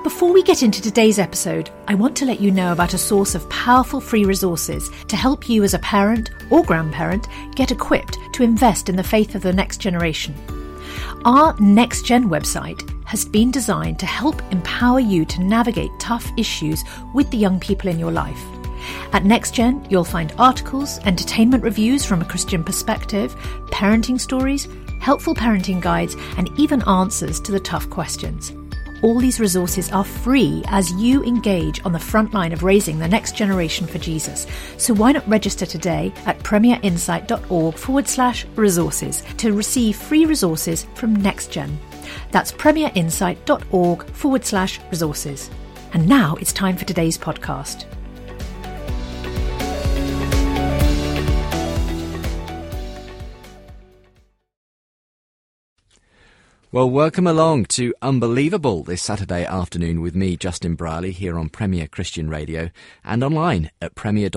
Before we get into today's episode, I want to let you know about a source of powerful free resources to help you as a parent or grandparent get equipped to invest in the faith of the next generation. Our Next Gen website has been designed to help empower you to navigate tough issues with the young people in your life. At NextGen, you'll find articles, entertainment reviews from a Christian perspective, parenting stories, helpful parenting guides, and even answers to the tough questions. All these resources are free as you engage on the front line of raising the next generation for Jesus. So why not register today at premierinsight.org/resources to receive free resources from NextGen. That's premierinsight.org/resources. And now it's time for today's podcast. Well, welcome along to Unbelievable this Saturday afternoon with me, Justin Brierley, here on Premier Christian Radio and online at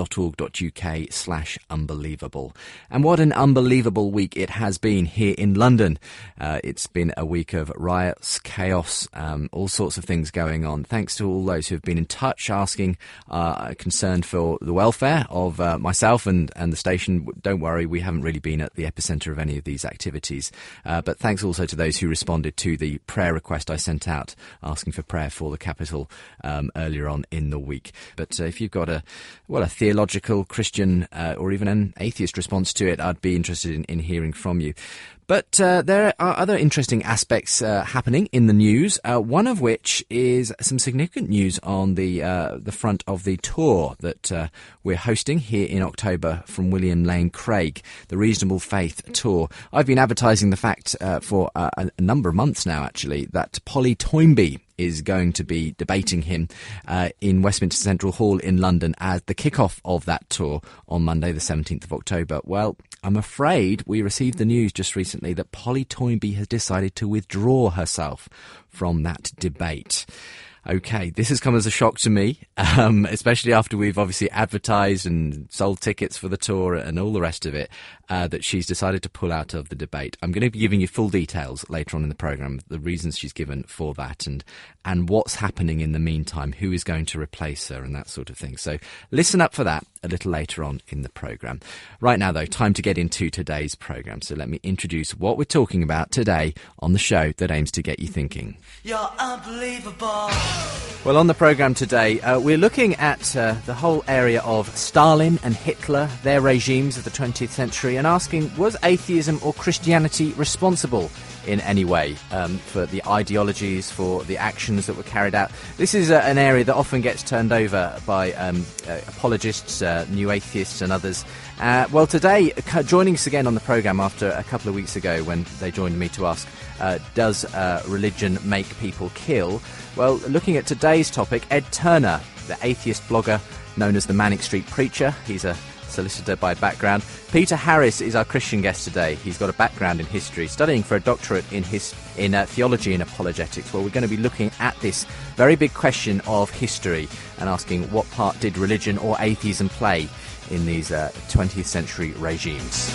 premier.org.uk/unbelievable. And what an unbelievable week it has been here in London. It's been a week of riots, chaos, all sorts of things going on. Thanks to all those who have been in touch asking, concerned for the welfare of myself and the station. Don't worry, we haven't really been at the epicentre of any of these activities. But thanks also to those who responded to the prayer request I sent out asking for prayer for the capital earlier on in the week. But if you've got a theological, Christian or even an atheist response to it, I'd be interested in hearing from you. But there are other interesting aspects happening in the news, one of which is some significant news on the front of the tour that we're hosting here in October from William Lane Craig, the Reasonable Faith Tour. I've been advertising the fact for a number of months now, actually, that Polly Toynbee is going to be debating him in Westminster Central Hall in London as the kick-off of that tour on Monday the 17th of October. Well, I'm afraid we received the news just recently that Polly Toynbee has decided to withdraw herself from that debate. Okay, this has come as a shock to me, especially after we've obviously advertised and sold tickets for the tour and all the rest of it, that she's decided to pull out of the debate. I'm going to be giving you full details later on in the programme, the reasons she's given for that and what's happening in the meantime, who is going to replace her and that sort of thing. So listen up for that a little later on in the programme. Right now, though, time to get into today's programme. So let me introduce what we're talking about today on the show that aims to get you thinking. You're unbelievable. Well, on the programme today, we're looking at the whole area of Stalin and Hitler, their regimes of the 20th century, and asking, was atheism or Christianity responsible in any way for the ideologies, for the actions that were carried out? This is an area that often gets turned over by apologists, new atheists and others. Well, today, joining us again on the programme after a couple of weeks ago when they joined me to ask, does religion make people kill? Well, looking at today's topic, Ed Turner, the atheist blogger known as the Manic Street Preacher. He's a solicitor by background. Peter Harris is our Christian guest today. He's got a background in history, studying for a doctorate in theology and apologetics. Well, we're going to be looking at this very big question of history and asking what part did religion or atheism play in these 20th century regimes.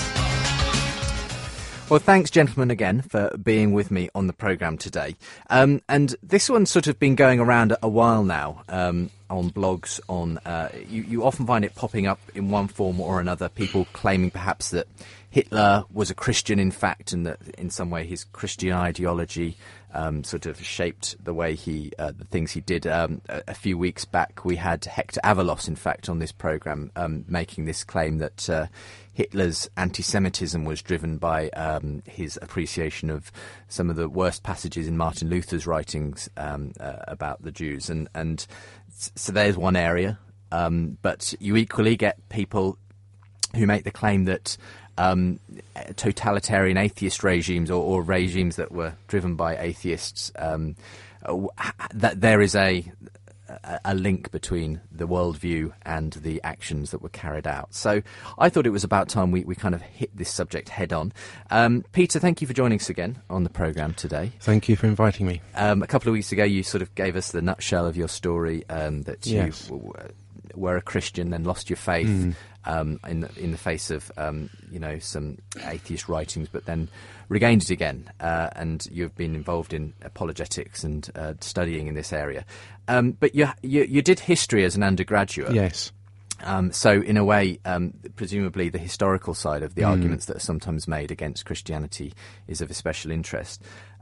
Well, thanks, gentlemen, again, for being with me on the programme today. And this one's sort of been going around a while now on blogs. You often find it popping up in one form or another, people claiming perhaps that Hitler was a Christian, in fact, and that in some way his Christian ideology sort of shaped the way the things he did. A few weeks back, we had Hector Avalos, in fact, on this programme, making this claim that Hitler's anti-Semitism was driven by his appreciation of some of the worst passages in Martin Luther's writings about the Jews. And so there's one area. But you equally get people who make the claim that totalitarian atheist regimes or regimes that were driven by atheists, that there is a link between the worldview and the actions that were carried out. So I thought it was about time we kind of hit this subject head on. Peter, thank you for joining us again on the programme today. Thank you for inviting me. A couple of weeks ago you sort of gave us the nutshell of your story, that yes. you were a Christian, then lost your faith in the face of some atheist writings, but then regained it again, and you've been involved in apologetics and studying in this area. But you did history as an undergraduate. Yes. So in a way, presumably the historical side of the arguments that are sometimes made against Christianity is of a special interest.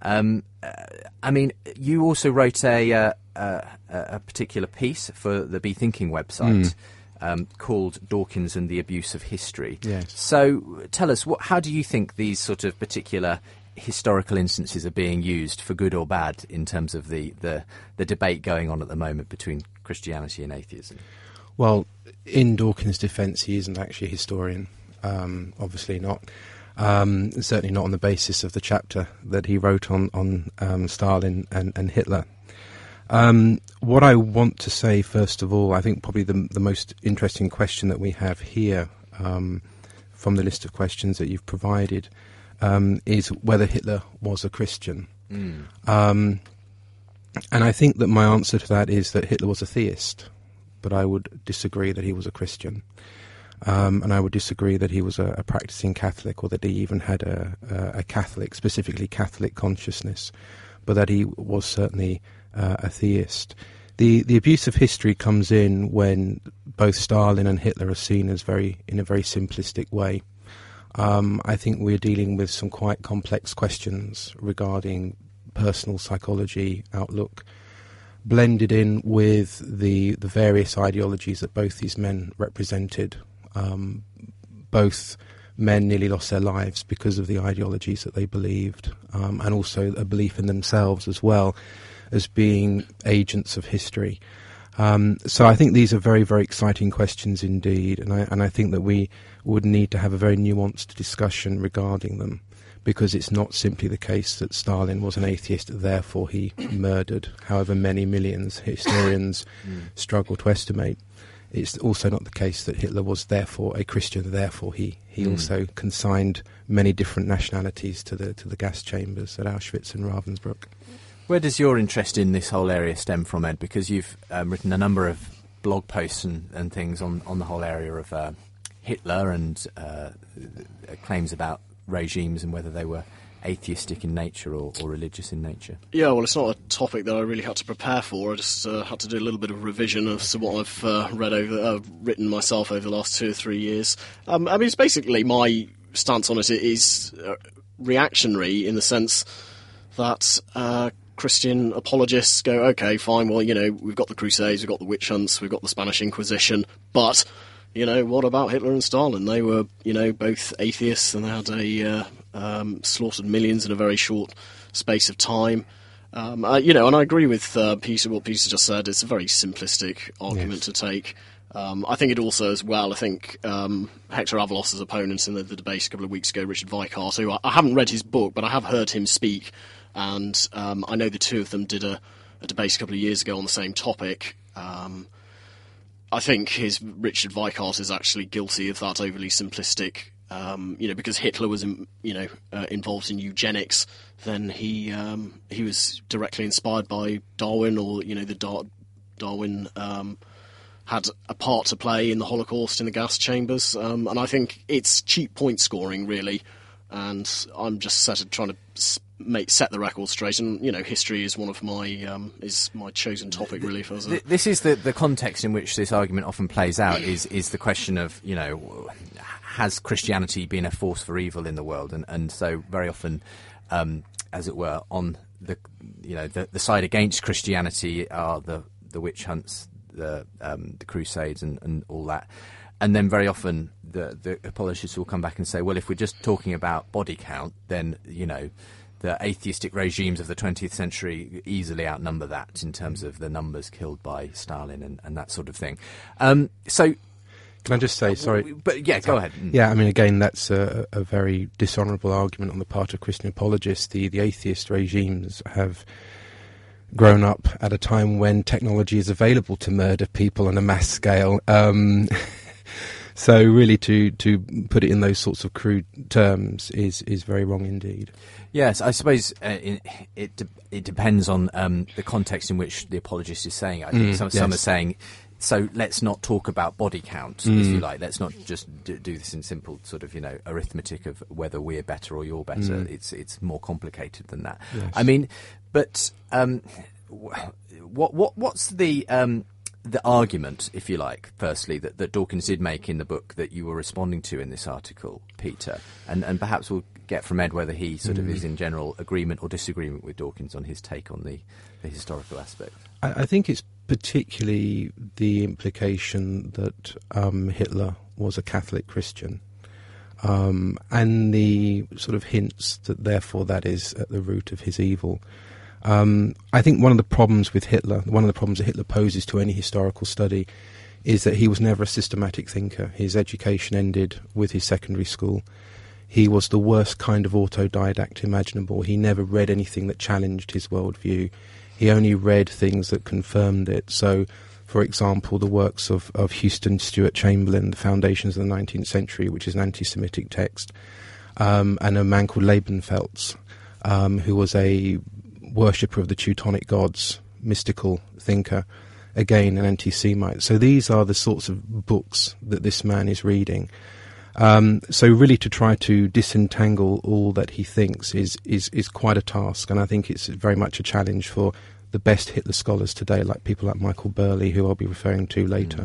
I mean, you also wrote a particular piece for the Be Thinking website called Dawkins and the Abuse of History. Yes. So tell us, how do you think these sort of particular historical instances are being used, for good or bad, in terms of the debate going on at the moment between Christianity and atheism? Well, in Dawkins' defence, he isn't actually a historian, obviously not. Certainly not on the basis of the chapter that he wrote on Stalin and Hitler. What I want to say, first of all, I think probably the most interesting question that we have here from the list of questions that you've provided is whether Hitler was a Christian. And I think that my answer to that is that Hitler was a theist, but I would disagree that he was a Christian. And I would disagree that he was a practicing Catholic, or that he even had a Catholic, specifically Catholic consciousness, but that he was certainly a theist. The abuse of history comes in when both Stalin and Hitler are seen as in a very simplistic way. I think we're dealing with some quite complex questions regarding personal psychology, outlook, blended in with the various ideologies that both these men represented. Both men nearly lost their lives because of the ideologies that they believed, and also a belief in themselves as well as being agents of history. So I think these are very, very exciting questions indeed, and I think that we would need to have a very nuanced discussion regarding them, because it's not simply the case that Stalin was an atheist, therefore he murdered however many millions historians struggle to estimate. It's also not the case that Hitler was therefore a Christian, therefore he also consigned many different nationalities to the gas chambers at Auschwitz and Ravensbrück. Where does your interest in this whole area stem from, Ed? Because you've written a number of blog posts and things on the whole area of Hitler and claims about regimes and whether they were atheistic in nature or religious in nature. Yeah, well, it's not a topic that I really had to prepare for. I just had to do a little bit of revision of what I've written myself over the last 2 or 3 years. I mean, it's basically my stance on it is reactionary in the sense that Christian apologists go, okay, fine, well, we've got the Crusades, we've got the witch hunts, we've got the Spanish Inquisition, but what about Hitler and Stalin? They were, both atheists, and they had slaughtered millions in a very short space of time. And I agree with Peter, what Peter just said. It's a very simplistic argument to take. I think it also, as well, Hector Avalos' opponent in the debate a couple of weeks ago, Richard Weikart, who I haven't read his book, but I have heard him speak, and I know the two of them did a debate a couple of years ago on the same topic. I think Richard Weikart is actually guilty of that overly simplistic, because Hitler was, involved in eugenics, then he was directly inspired by Darwin, or, Darwin had a part to play in the Holocaust in the gas chambers. And I think it's cheap point scoring, really. And I'm just trying to set the record straight, and history is one of my chosen topic, really. This is the context in which this argument often plays out. Is the question of has Christianity been a force for evil in the world, and so very often, as it were, on the side against Christianity are the witch hunts, the Crusades, and all that. And then very often the apologists will come back and say, well, if we're just talking about body count, then, the atheistic regimes of the 20th century easily outnumber that in terms of the numbers killed by Stalin and that sort of thing. So... Can I just say, sorry? But yeah, go ahead. Yeah, I mean, again, that's a very dishonourable argument on the part of Christian apologists. The atheist regimes have grown up at a time when technology is available to murder people on a mass scale. So really to put it in those sorts of crude terms is very wrong indeed. Yes, I suppose it depends on the context in which the apologist is saying it. I think some are saying So let's not talk about body count, if you like. Let's not just do this in simple sort of, arithmetic of whether we're better or you're better. It's more complicated than that. Yes. I mean, but what's the argument, if you like, firstly, that Dawkins did make in the book that you were responding to in this article, Peter? And perhaps we'll get from Ed whether he sort of is in general agreement or disagreement with Dawkins on his take on the historical aspect. I think it's particularly the implication that Hitler was a Catholic Christian, and the sort of hints that therefore that is at the root of his evil. I think one of the problems that Hitler poses to any historical study is that he was never a systematic thinker. His education ended with his secondary school. He was the worst kind of autodidact imaginable. He never read anything that challenged his worldview. He only read things that confirmed it. So, for example, the works of Houston Stewart Chamberlain, The Foundations of the 19th Century, which is an anti-Semitic text, and a man called Leibenfeldt, who was a worshipper of the Teutonic gods, mystical thinker, again an anti-Semite. So these are the sorts of books that this man is reading. So really to try to disentangle all that he thinks is quite a task, and I think it's very much a challenge for the best Hitler scholars today, like people like Michael Burley, who I'll be referring to later.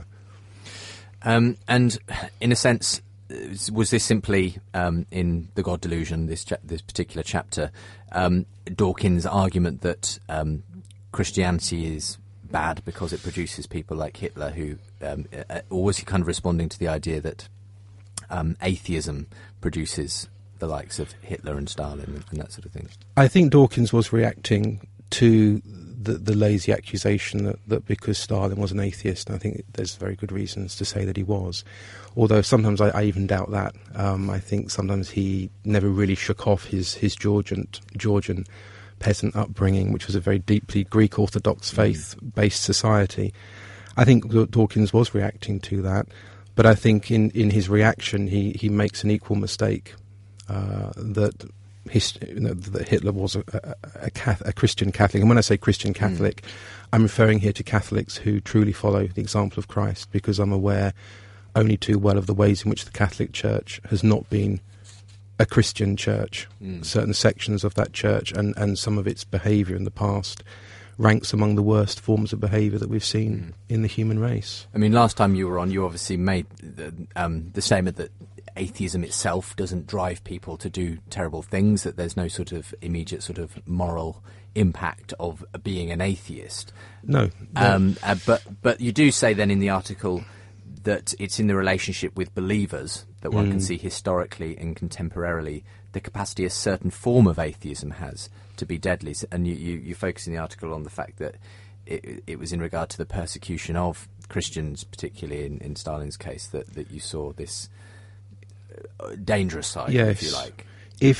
And in a sense, was this simply in The God Delusion, this particular chapter, Dawkins' argument that Christianity is bad because it produces people like Hitler, who, or was he kind of responding to the idea that atheism produces the likes of Hitler and Stalin and that sort of thing? I think Dawkins was reacting to the lazy accusation that because Stalin was an atheist, and I think there's very good reasons to say that he was, although sometimes I even doubt that. I think sometimes he never really shook off his Georgian peasant upbringing, which was a very deeply Greek Orthodox faith-based society. I think Dawkins was reacting to that, but I think in his reaction he makes an equal mistake, that Hitler was a Christian Catholic. And when I say Christian Catholic, I'm referring here to Catholics who truly follow the example of Christ, because I'm aware only too well of the ways in which the Catholic Church has not been a Christian church. Certain sections of that church and some of its behaviour in the past ranks among the worst forms of behaviour that we've seen in the human race. I mean, last time you were on, you obviously made the statement that atheism itself doesn't drive people to do terrible things, that there's no sort of immediate sort of moral impact of being an atheist. No. But you do say then in the article that it's in the relationship with believers that one can see historically and contemporarily the capacity a certain form of atheism has to be deadly. And you focus in the article on the fact that it was in regard to the persecution of Christians, particularly in Stalin's case, that you saw this dangerous side, if you like.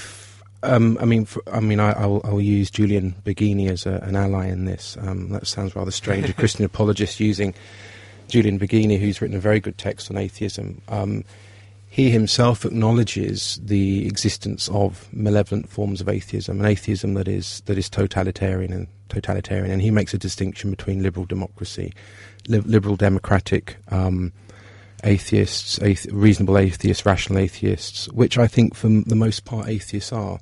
I'll use Julian Baggini as an ally in this. That sounds rather strange, a Christian apologist using Julian Baggini, who's written a very good text on atheism. He himself acknowledges the existence of malevolent forms of atheism, an atheism that is totalitarian, and he makes a distinction between liberal democracy, liberal democratic atheists, reasonable atheists, rational atheists, which I think for the most part atheists are.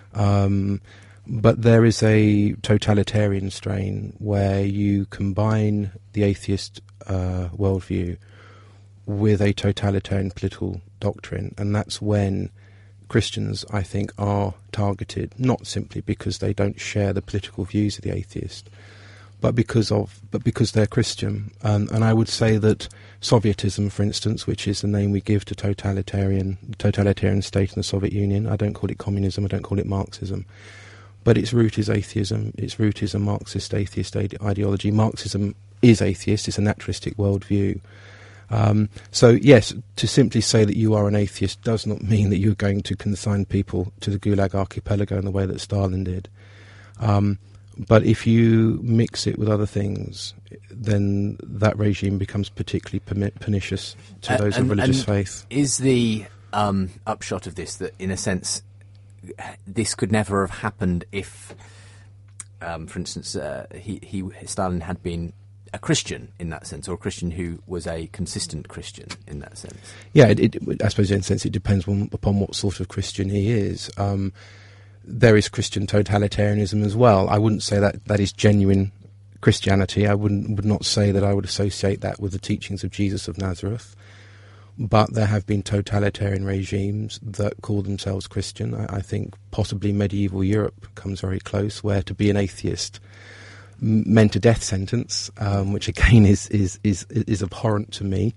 But there is a totalitarian strain where you combine the atheist worldview with a totalitarian political doctrine, and that's when Christians, I think, are targeted, not simply because they don't share the political views of the atheist, but because they're Christian. And I would say that Sovietism, for instance, which is the name we give to totalitarian state in the Soviet Union, I don't call it communism, I don't call it Marxism, but its root is atheism, its root is a Marxist atheist ideology. Marxism is atheist, it's a naturalistic worldview. So yes, to simply say that you are an atheist does not mean that you're going to consign people to the Gulag Archipelago in the way that Stalin did. But if you mix it with other things, then that regime becomes particularly pernicious to those of religious faith. Is the upshot of this that, in a sense, this could never have happened if, for instance, Stalin had been a Christian in that sense, or a Christian who was a consistent Christian in that sense? Yeah, I suppose in a sense it depends upon what sort of Christian he is. There is Christian totalitarianism as well. I wouldn't say that is genuine Christianity. I would not say that I would associate that with the teachings of Jesus of Nazareth. But there have been totalitarian regimes that call themselves Christian. I think possibly medieval Europe comes very close, where to be an atheist meant a death sentence, which again is abhorrent to me.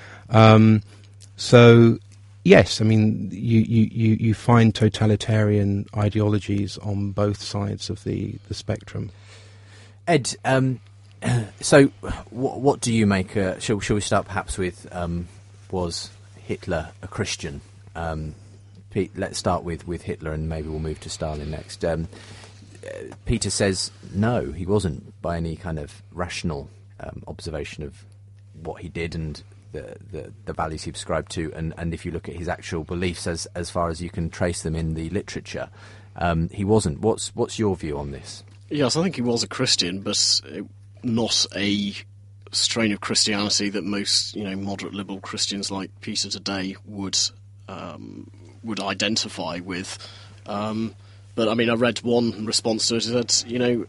So yes, I mean you find totalitarian ideologies on both sides of the spectrum. Ed, so what do you make? Shall we start perhaps with was Hitler a Christian? Pete, let's start with Hitler, and maybe we'll move to Stalin next. Peter says no, he wasn't, by any kind of rational observation of what he did and the values he prescribed to, and if you look at his actual beliefs as far as you can trace them in the literature, he wasn't. What's your view on this? Yes, I think he was a Christian, but not a strain of Christianity that most, moderate liberal Christians like Peter today would identify with. But I mean, I read one response to it that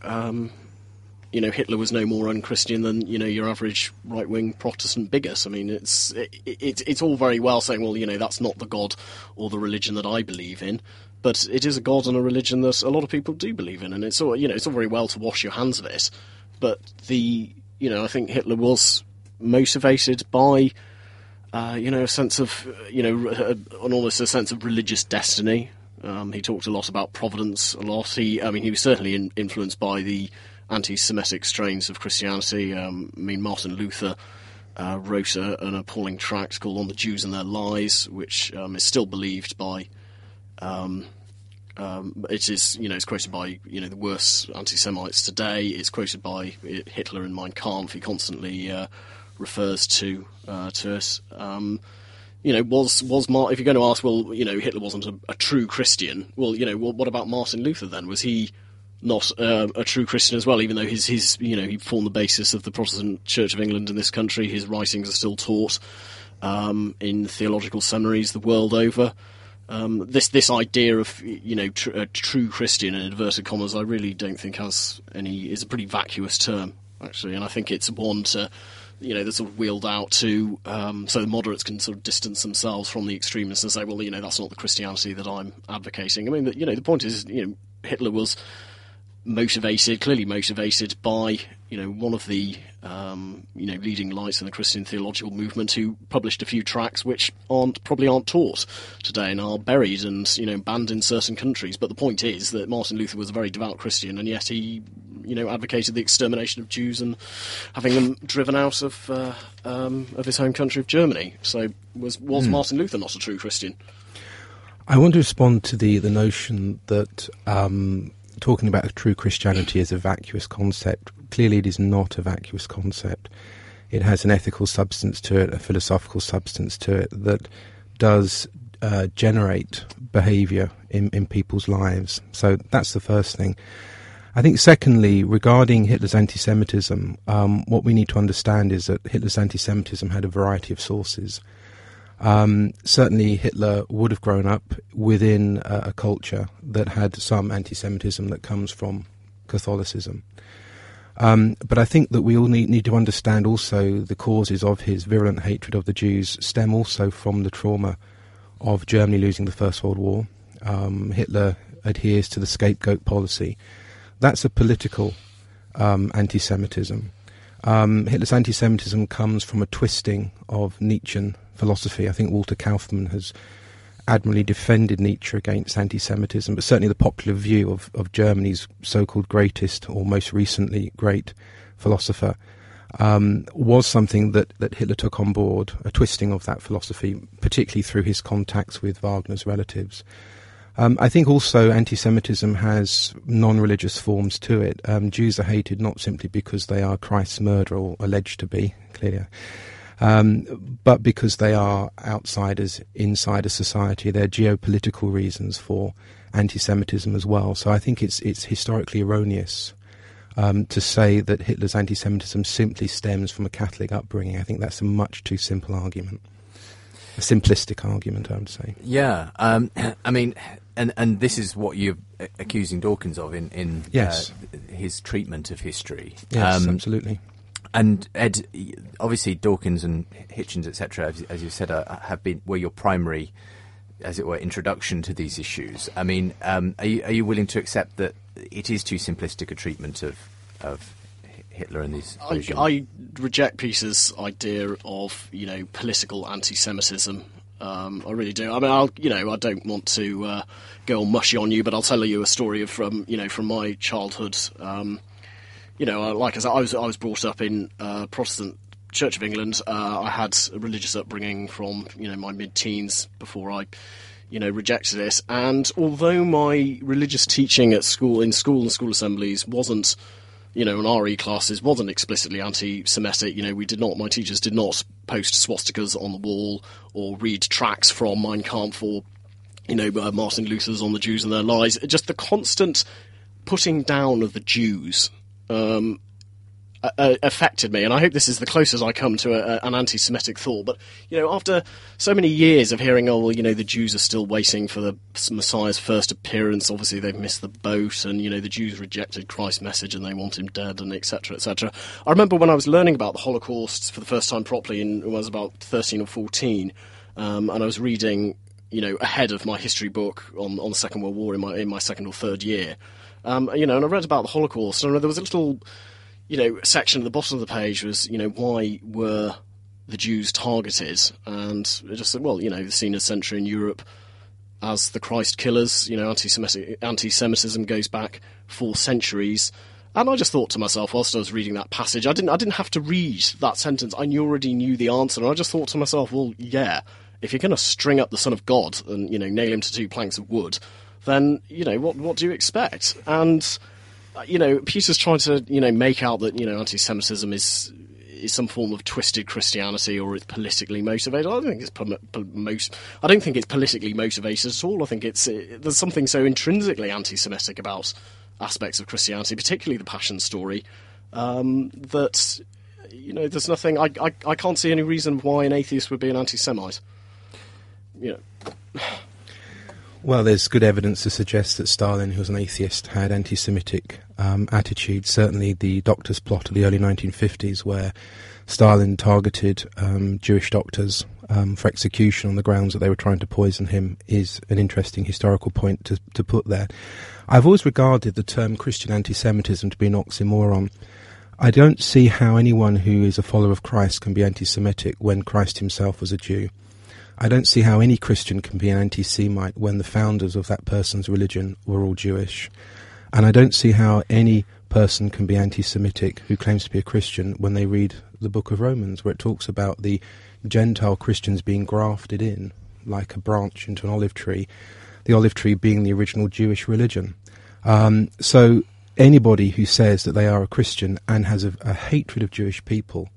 Hitler was no more unchristian than your average right-wing Protestant bigot. I mean, it's all very well saying, well, that's not the God or the religion that I believe in, but it is a God and a religion that a lot of people do believe in, and it's all very well to wash your hands of it, but I think Hitler was motivated by, a sense of, almost a sense of religious destiny. He talked a lot about providence, a lot. He was certainly influenced by the anti-Semitic strains of Christianity. Martin Luther wrote an appalling tract called On the Jews and Their Lies, which is still believed by... it's quoted by the worst anti-Semites today. It's quoted by Hitler in Mein Kampf. He constantly refers to it. If you're going to ask, well, Hitler wasn't a true Christian. Well, what about Martin Luther then? Was he not a true Christian as well? Even though he formed the basis of the Protestant Church of England in this country, his writings are still taught in theological seminaries the world over. This idea of a true Christian in inverted commas, I really don't think is a pretty vacuous term actually, and I think it's one to that's sort of wheeled out to so the moderates can sort of distance themselves from the extremists and say, well, that's not the Christianity that I'm advocating. I mean, the point is, Hitler was clearly motivated by one of the leading lights in the Christian theological movement, who published a few tracts which probably aren't taught today and are buried and banned in certain countries. But the point is that Martin Luther was a very devout Christian, and yet he advocated the extermination of Jews and having them driven out of his home country of Germany. So was Martin Luther not a true Christian? I want to respond to the notion that talking about true Christianity as a vacuous concept. Clearly it is not a vacuous concept. It has an ethical substance to it, a philosophical substance to it that does generate behaviour in people's lives. So that's the first thing. I think secondly, regarding Hitler's anti-Semitism, what we need to understand is that Hitler's anti-Semitism had a variety of sources. Certainly Hitler would have grown up within a culture that had some anti-Semitism that comes from Catholicism. But I think that we all need to understand also the causes of his virulent hatred of the Jews stem also from the trauma of Germany losing the First World War. Hitler adheres to the scapegoat policy. That's a political anti-Semitism. Hitler's anti-Semitism comes from a twisting of Nietzschean philosophy. I think Walter Kaufmann has admirably defended Nietzsche against anti-Semitism, but certainly the popular view of Germany's so-called greatest, or most recently great, philosopher was something that Hitler took on board, a twisting of that philosophy, particularly through his contacts with Wagner's relatives. I think also anti-Semitism has non-religious forms to it. Jews are hated not simply because they are Christ's murderer, or alleged to be, clearly, but because they are outsiders inside a society. There are geopolitical reasons for anti-Semitism as well. So I think it's historically erroneous to say that Hitler's anti-Semitism simply stems from a Catholic upbringing. I think that's a much too simple argument. A simplistic argument, I would say. Yeah, I mean, and this is what you're accusing Dawkins of in Yes. His treatment of history. Yes, absolutely. And Ed, obviously Dawkins and Hitchens, etc., as you said, were your primary, as it were, introduction to these issues. I mean, are you willing to accept that it is too simplistic a treatment of Hitler and these regimes? I reject Peter's idea of political anti-Semitism. I really do. I mean, I don't want to go all mushy on you, but I'll tell you a story from my childhood. Like I said, I was brought up in Protestant Church of England. I had a religious upbringing from my mid-teens before I rejected it. And although my religious teaching at school and school assemblies wasn't, in RE classes, wasn't explicitly anti-Semitic, my teachers did not post swastikas on the wall or read tracts from Mein Kampf or, Martin Luther's On the Jews and Their Lies. Just the constant putting down of the Jews affected me, and I hope this is the closest I come to an anti-Semitic thought. But after so many years of hearing, the Jews are still waiting for the Messiah's first appearance. Obviously, they've missed the boat, and the Jews rejected Christ's message, and they want him dead, and etc., etc. I remember when I was learning about the Holocaust for the first time properly, when I was about 13 or 14, and I was reading, ahead of my history book on the Second World War in my second or third year. And I read about the Holocaust, and there was a little, section at the bottom of the page was, why were the Jews targeted? And it just said, well, the senior century in Europe as the Christ killers, anti-Semitism goes back 4 centuries. And I just thought to myself, whilst I was reading that passage, I didn't have to read that sentence. I already knew the answer, and I just thought to myself, well, yeah, if you're going to string up the Son of God and, nail him to 2 planks of wood, then, what do you expect? And, Peter's trying to, make out that, anti-Semitism is some form of twisted Christianity or it's politically motivated. I don't think it's politically motivated at all. I think there's something so intrinsically anti-Semitic about aspects of Christianity, particularly the Passion story, that, there's nothing... I can't see any reason why an atheist would be an anti-Semite. Well, there's good evidence to suggest that Stalin, who was an atheist, had anti-Semitic attitudes. Certainly the doctor's plot of the early 1950s, where Stalin targeted Jewish doctors for execution on the grounds that they were trying to poison him, is an interesting historical point to put there. I've always regarded the term Christian anti-Semitism to be an oxymoron. I don't see how anyone who is a follower of Christ can be anti-Semitic when Christ himself was a Jew. I don't see how any Christian can be an anti-Semite when the founders of that person's religion were all Jewish. And I don't see how any person can be anti-Semitic who claims to be a Christian when they read the book of Romans, where it talks about the Gentile Christians being grafted in like a branch into an olive tree, the olive tree being the original Jewish religion. So anybody who says that they are a Christian and has a hatred of Jewish people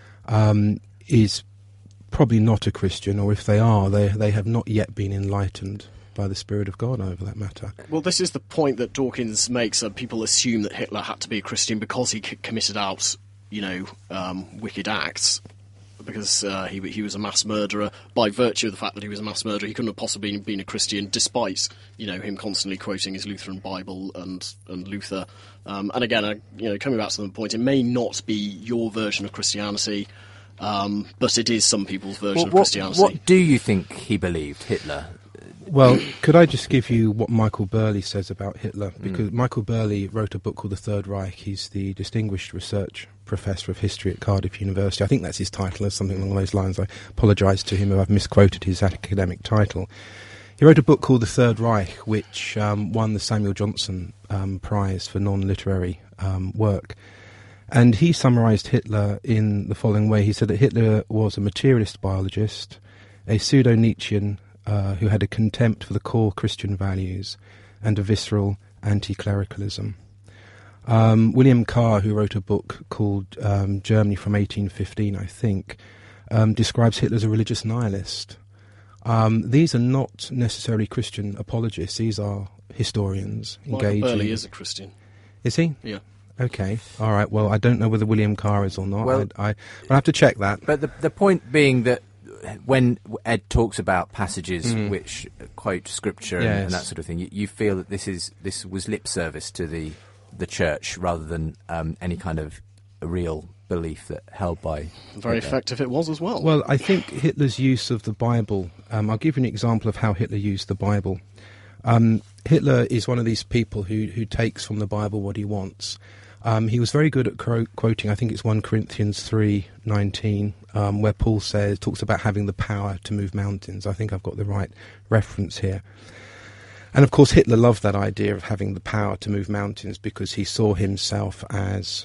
is probably not a Christian, or if they are, they have not yet been enlightened by the Spirit of God over that matter. Well, this is the point that Dawkins makes. People assume that Hitler had to be a Christian because he committed out, wicked acts, because he was a mass murderer. By virtue of the fact that he was a mass murderer, he couldn't have possibly been a Christian, despite him constantly quoting his Lutheran Bible and Luther. And again, coming back to the point, it may not be your version of Christianity. But it is some people's version of Christianity. What do you think he believed, Hitler? Well, could I just give you what Michael Burley says about Hitler? Because Michael Burley wrote a book called The Third Reich. He's the Distinguished Research Professor of History at Cardiff University. I think that's his title, or something along those lines. I apologise to him if I've misquoted his academic title. He wrote a book called The Third Reich, which won the Samuel Johnson Prize for non-literary work. And he summarised Hitler in the following way. He said that Hitler was a materialist biologist, a pseudo-Nietzschean who had a contempt for the core Christian values, and a visceral anti-clericalism. William Carr, who wrote a book called Germany from 1815, I think, describes Hitler as a religious nihilist. These are not necessarily Christian apologists. These are historians engaging... Michael Burley is a Christian. Is he? Yeah. Okay, all right. Well, I don't know whether William Carr is or not. Well, I'll have to check that. But the point being that when Ed talks about passages which quote scripture and that sort of thing, you feel that this was lip service to the church rather than any kind of real belief that held by very effective it was as well. Well, I think Hitler's use of the Bible. I'll give you an example of how Hitler used the Bible. Hitler is one of these people who takes from the Bible what he wants. He was very good at quoting, I think it's 1 Corinthians 3:19, where Paul talks about having the power to move mountains. I think I've got the right reference here. And of course Hitler loved that idea of having the power to move mountains because he saw himself as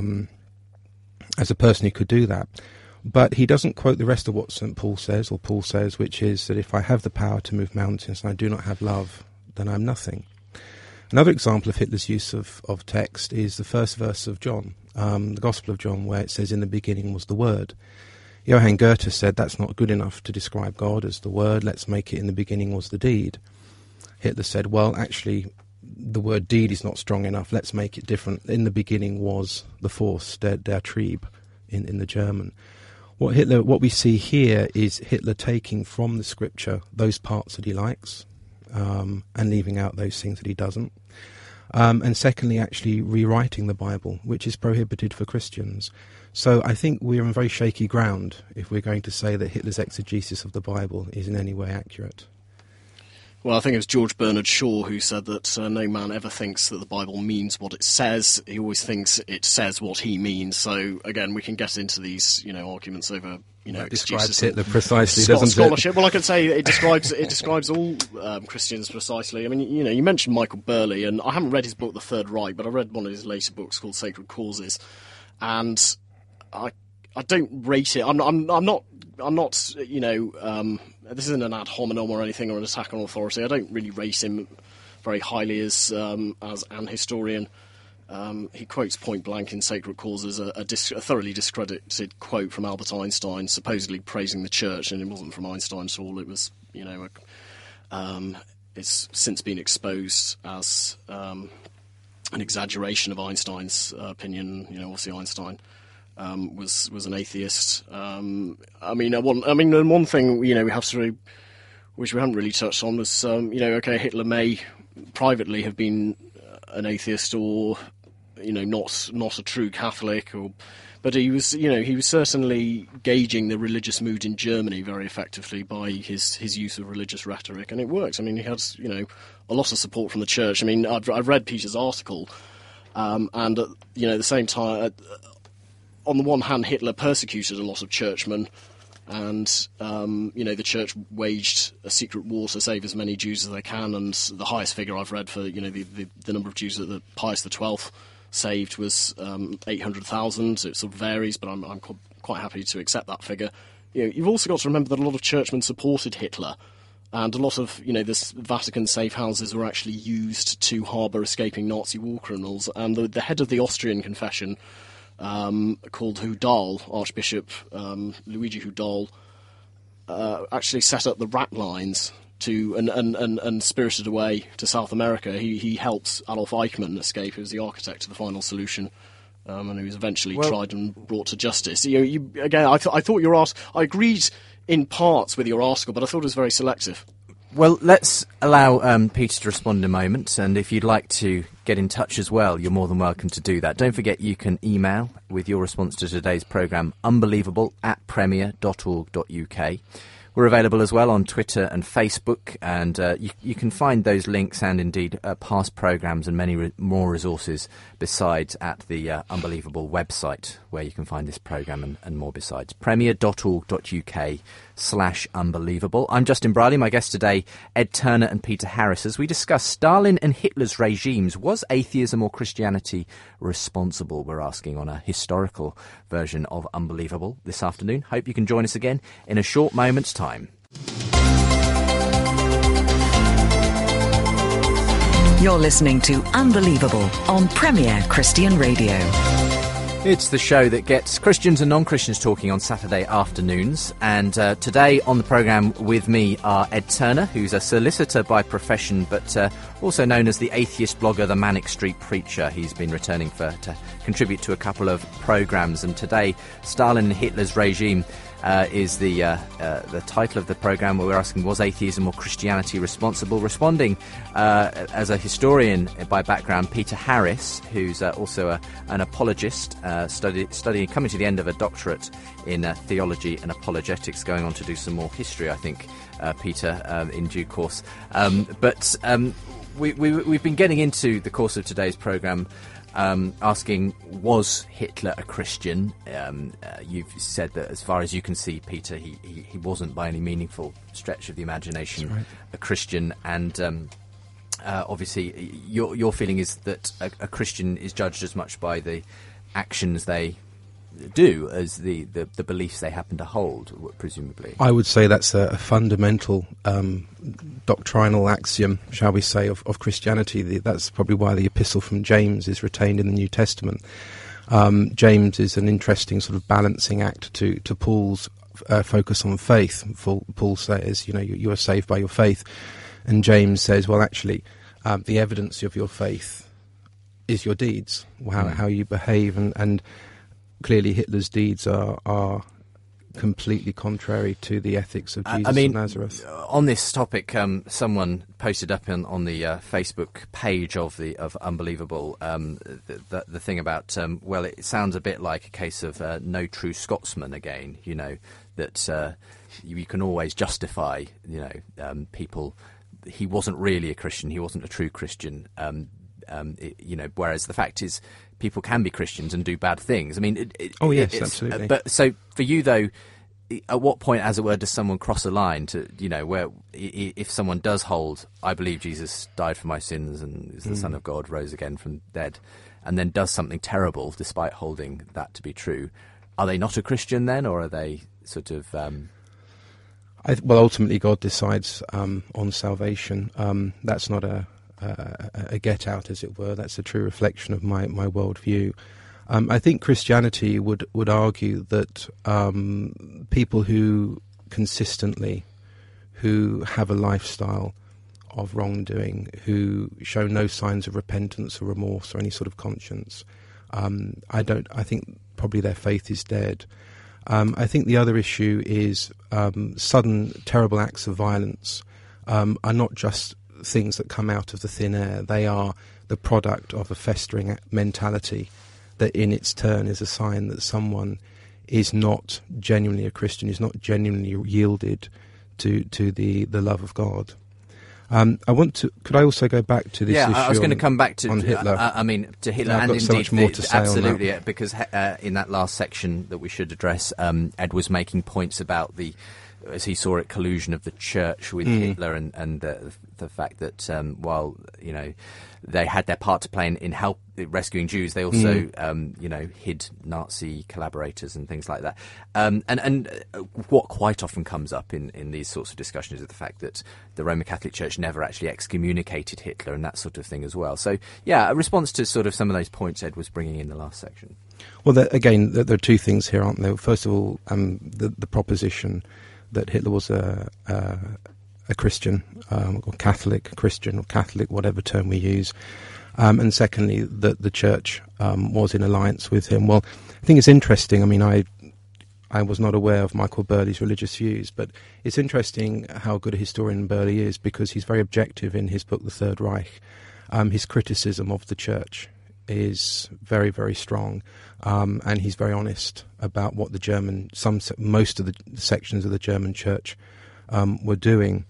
a person who could do that. But he doesn't quote the rest of what St. Paul says, or Paul says, which is that if I have the power to move mountains and I do not have love, then I'm nothing. Another example of Hitler's use of text is the first verse of John, the Gospel of John, where it says, "In the beginning was the Word." Johann Goethe said that's not good enough to describe God as the Word, let's make it "in the beginning was the deed." Hitler said, well, actually, the word deed is not strong enough, let's make it different. In the beginning was the force, der Trieb, in the German. What we see here is Hitler taking from the scripture those parts that he likes and leaving out those things that he doesn't. And secondly, actually rewriting the Bible, which is prohibited for Christians. So I think we're on very shaky ground if we're going to say that Hitler's exegesis of the Bible is in any way accurate. Well, I think it was George Bernard Shaw who said that no man ever thinks that the Bible means what it says. He always thinks it says what he means. So, again, we can get into these, arguments over, that describes Hitler precisely, doesn't scholarship. it? Well, I could say it describes all Christians precisely. I mean, you mentioned Michael Burley, and I haven't read his book, The Third Reich, but I read one of his later books called Sacred Causes, and I don't rate it. I'm not. This isn't an ad hominem or anything or an attack on authority. I don't really rate him very highly as an historian. He quotes point blank in Sacred Causes a thoroughly discredited quote from Albert Einstein, supposedly praising the church, and it wasn't from Einstein at all. It was, it's since been exposed as an exaggeration of Einstein's opinion. Obviously Einstein was an atheist. One thing we have to, which we haven't really touched on, was Hitler may privately have been an atheist or not a true Catholic, but he was certainly gauging the religious mood in Germany very effectively by his use of religious rhetoric, and it works. I mean, he had a lot of support from the church. I mean, I've read Peter's article, and at the same time. On the one hand, Hitler persecuted a lot of churchmen, and the church waged a secret war to save as many Jews as they can. And the highest figure I've read for the number of Jews that Pius XII saved was 800,000. It sort of varies, but I'm quite happy to accept that figure. You've also got to remember that a lot of churchmen supported Hitler, and a lot of this Vatican safe houses were actually used to harbour escaping Nazi war criminals. And the head of the Austrian confession, called Hudal, Archbishop Luigi Hudal, actually set up the rat lines and spirited away to South America. He helped Adolf Eichmann escape. He was the architect of the final solution, and he was eventually tried and brought to justice. I thought I agreed in parts with your article, but I thought it was very selective. Well, let's allow Peter to respond in a moment, and if you'd like to get in touch as well, you're more than welcome to do that. Don't forget you can email with your response to today's programme, unbelievable@premier.org.uk. We're available as well on Twitter and Facebook, and you can find those links and indeed past programmes and many more resources besides at the Unbelievable website, where you can find this programme and more besides. premier.org.uk/unbelievable. I'm Justin Briley. My guests today, Ed Turner and Peter Harris, as we discuss Stalin and Hitler's regimes. Was atheism or Christianity responsible? We're asking on a historical version of Unbelievable this afternoon. Hope you can join us again in a short moment's time. You're listening to Unbelievable on Premier Christian Radio. It's the show that gets Christians and non-Christians talking on Saturday afternoons. And today on the programme with me are Ed Turner, who's a solicitor by profession, but also known as the atheist blogger, the Manic Street Preacher. He's been returning to contribute to a couple of programmes, and today, Stalin and Hitler's Regime is the title of the programme, where we're asking, was atheism or Christianity responsible? Responding as a historian by background, Peter Harris, who's also an apologist, studying, coming to the end of a doctorate in theology and apologetics, going on to do some more history, I think, Peter, in due course. But we've been getting into the course of today's programme asking, was Hitler a Christian? You've said that as far as you can see, Peter, he wasn't by any meaningful stretch of the imagination a Christian, and obviously your feeling is that a Christian is judged as much by the actions they do as the beliefs they happen to hold, presumably. I would say that's a fundamental doctrinal axiom, shall we say, of Christianity. That's probably why the epistle from James is retained in the New Testament. James is an interesting sort of balancing act to Paul's focus on faith. Paul says, you are saved by your faith, and James says, well, actually, the evidence of your faith is your deeds, how you behave, and clearly Hitler's deeds are completely contrary to the ethics of Jesus of Nazareth. On this topic, someone posted up on the Facebook page of Unbelievable the thing about, well, it sounds a bit like a case of no true Scotsman again, that you can always justify, people. He wasn't really a Christian, he wasn't a true Christian, whereas the fact is, people can be Christians and do bad things. I mean, absolutely. But so for you, though, at what point, as it were, does someone cross a line to, where if someone does hold, I believe Jesus died for my sins and is the Son of God, rose again from dead, and then does something terrible despite holding that to be true, are they not a Christian then, or are they sort of... Well, ultimately, God decides on salvation. That's not a get out, as it were. That's a true reflection of my worldview. I think Christianity would argue that people who consistently, who have a lifestyle of wrongdoing, who show no signs of repentance or remorse or any sort of conscience, I think probably their faith is dead. I think the other issue is sudden terrible acts of violence are not just things that come out of the thin air. They are the product of a festering mentality that in its turn is a sign that someone is not genuinely a Christian, is not genuinely yielded to the love of God. Could I also go back to this issue? I was going to come back to Hitler. To Hitler, I've and got so indeed, much more to say absolutely, on that. because in that last section that we should address, Ed was making points about the, as he saw it, collusion of the church with Hitler, and the fact that while they had their part to play in help rescuing Jews, they also hid Nazi collaborators and things like that. And what quite often comes up in these sorts of discussions is the fact that the Roman Catholic Church never actually excommunicated Hitler and that sort of thing as well. So a response to sort of some of those points Ed was bringing in the last section. Well, there are two things here, aren't there? First of all, the proposition that Hitler was a Christian, or Catholic, Christian, or Catholic, whatever term we use. And secondly, that the church was in alliance with him. Well, I think it's interesting. I mean, I was not aware of Michael Burley's religious views, but it's interesting how good a historian Burley is, because he's very objective in his book, The Third Reich. His criticism of the church is very, very strong, and he's very honest about what most of the sections of the German church were doing.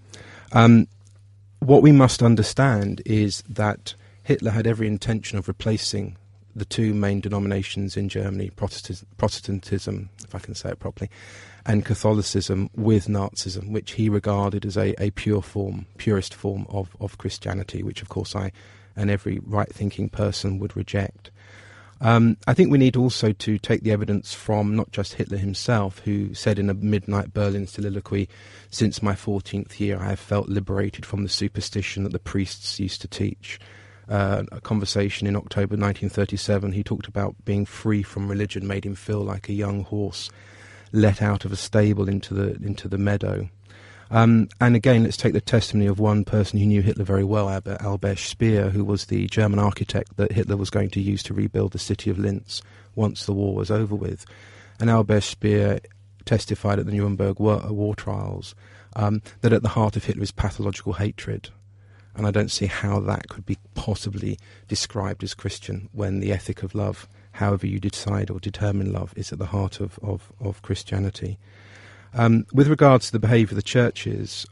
What we must understand is that Hitler had every intention of replacing the two main denominations in Germany, Protestantism, if I can say it properly, and Catholicism, with Nazism, which he regarded as a purest form of Christianity, which of course I and every right-thinking person would reject. I think we need also to take the evidence from not just Hitler himself, who said in a midnight Berlin soliloquy, "Since my 14th year I have felt liberated from the superstition that the priests used to teach." A conversation in October 1937, he talked about being free from religion made him feel like a young horse let out of a stable into the meadow. And again, let's take the testimony of one person who knew Hitler very well, Albert Speer, who was the German architect that Hitler was going to use to rebuild the city of Linz once the war was over with. And Albert Speer testified at the Nuremberg war trials that at the heart of Hitler is pathological hatred. And I don't see how that could be possibly described as Christian when the ethic of love, however you decide or determine love, is at the heart of Christianity. With regards to the behaviour of the churches,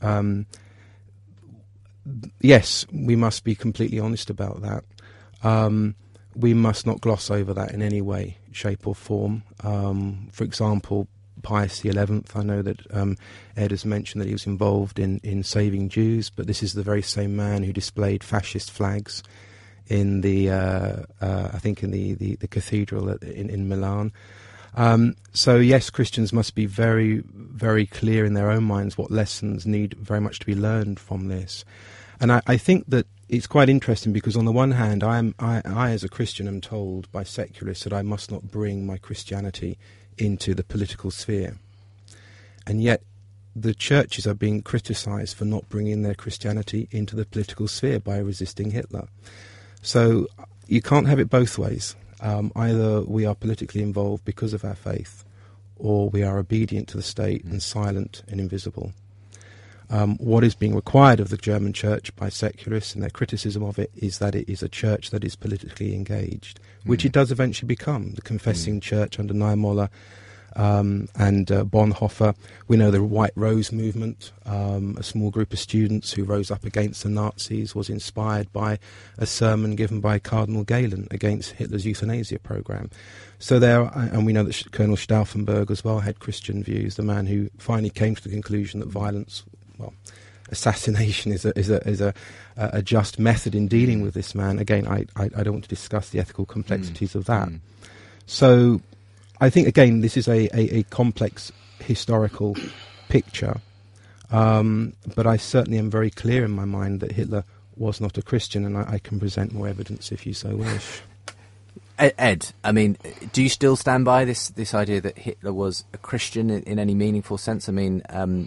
yes, we must be completely honest about that. We must not gloss over that in any way, shape or form. For example, Pius XI, I know that Ed has mentioned that he was involved in saving Jews, but this is the very same man who displayed fascist flags in the I think in the cathedral in Milan. So yes, Christians must be very, very clear in their own minds what lessons need very much to be learned from this. And I think that it's quite interesting because on the one hand, I as a Christian am told by secularists that I must not bring my Christianity into the political sphere. And yet the churches are being criticised for not bringing their Christianity into the political sphere by resisting Hitler. So you can't have it both ways. Either we are politically involved because of our faith, or we are obedient to the state and silent and invisible. What is being required of the German church by secularists and their criticism of it is that it is a church that is politically engaged, which it does eventually become. The confessing church under Niemöller and Bonhoeffer. We know the White Rose movement, a small group of students who rose up against the Nazis, was inspired by a sermon given by Cardinal Galen against Hitler's euthanasia program. So and we know that Colonel Stauffenberg as well had Christian views, the man who finally came to the conclusion that violence, assassination is a just method in dealing with this man. Again, I don't want to discuss the ethical complexities of that. So I think, again, this is a complex historical picture, but I certainly am very clear in my mind that Hitler was not a Christian, and I can present more evidence if you so wish. Ed, I mean, do you still stand by this idea that Hitler was a Christian in any meaningful sense? I mean,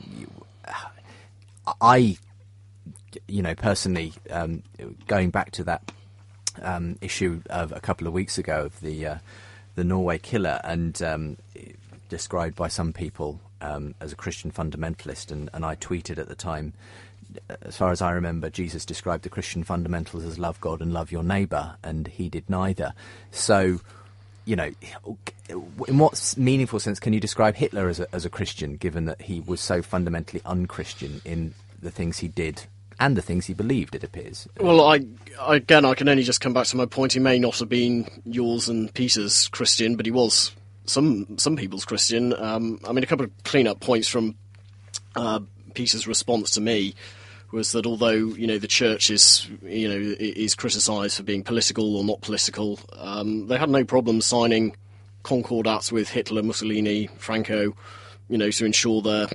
I personally, going back to that issue of a couple of weeks ago of the Norway killer, and described by some people as a Christian fundamentalist, and I tweeted at the time, as far as I remember, Jesus described the Christian fundamentals as love God and love your neighbour, and he did neither. So, in what meaningful sense can you describe Hitler as a Christian, given that he was so fundamentally un-Christian in the things he did and the things he believed, it appears? Well, I can only just come back to my point. He may not have been yours and Peter's Christian, but he was some people's Christian. A couple of clean-up points from Peter's response to me was that although the church is criticised for being political or not political, they had no problem signing concordats with Hitler, Mussolini, Franco, to ensure their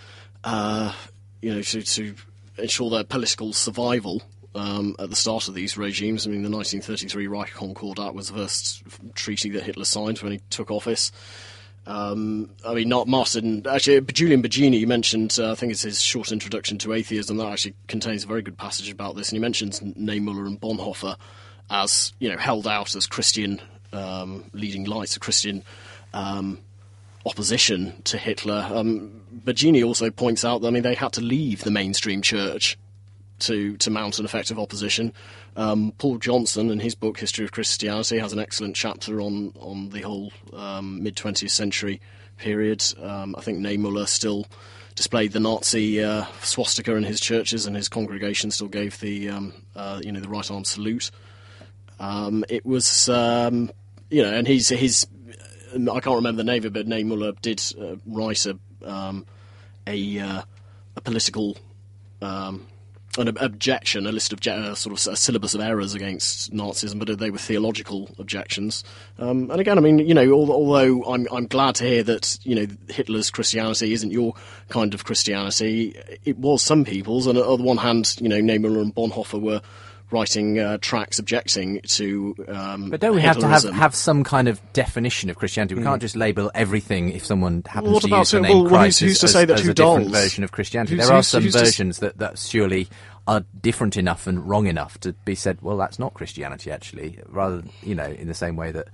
to ensure their political survival at the start of these regimes. I mean, the 1933 Reich Concordat was the first treaty that Hitler signed when he took office. Julian Baggini, you mentioned, I think it's his short introduction to atheism, that actually contains a very good passage about this, and he mentions Niemöller and Bonhoeffer as, held out as Christian leading lights, a Christian opposition to Hitler. Baggini also points out that, they had to leave the mainstream church to mount an effective opposition. Paul Johnson, in his book History of Christianity, has an excellent chapter on the whole mid-20th century period. I think Niemöller still displayed the Nazi swastika in his churches, and his congregation still gave the the right arm salute. It was and his I can't remember the name of it, but Niemöller did write a political an objection, a list of sort of a syllabus of errors against Nazism, but they were theological objections. And again, although I'm glad to hear that Hitler's Christianity isn't your kind of Christianity, it was some people's. And on the one hand, Niemöller and Bonhoeffer were writing tracts objecting to But don't we have to Hitlerism. have some kind of definition of Christianity? We can't just label everything if someone happens What to about use the it? name Well, Christ who's to as say that as who a different dolls? version of Christianity. Who's- There are who's- some who's to s- versions that surely are different enough and wrong enough to be said, well, that's not Christianity, actually, rather, in the same way that,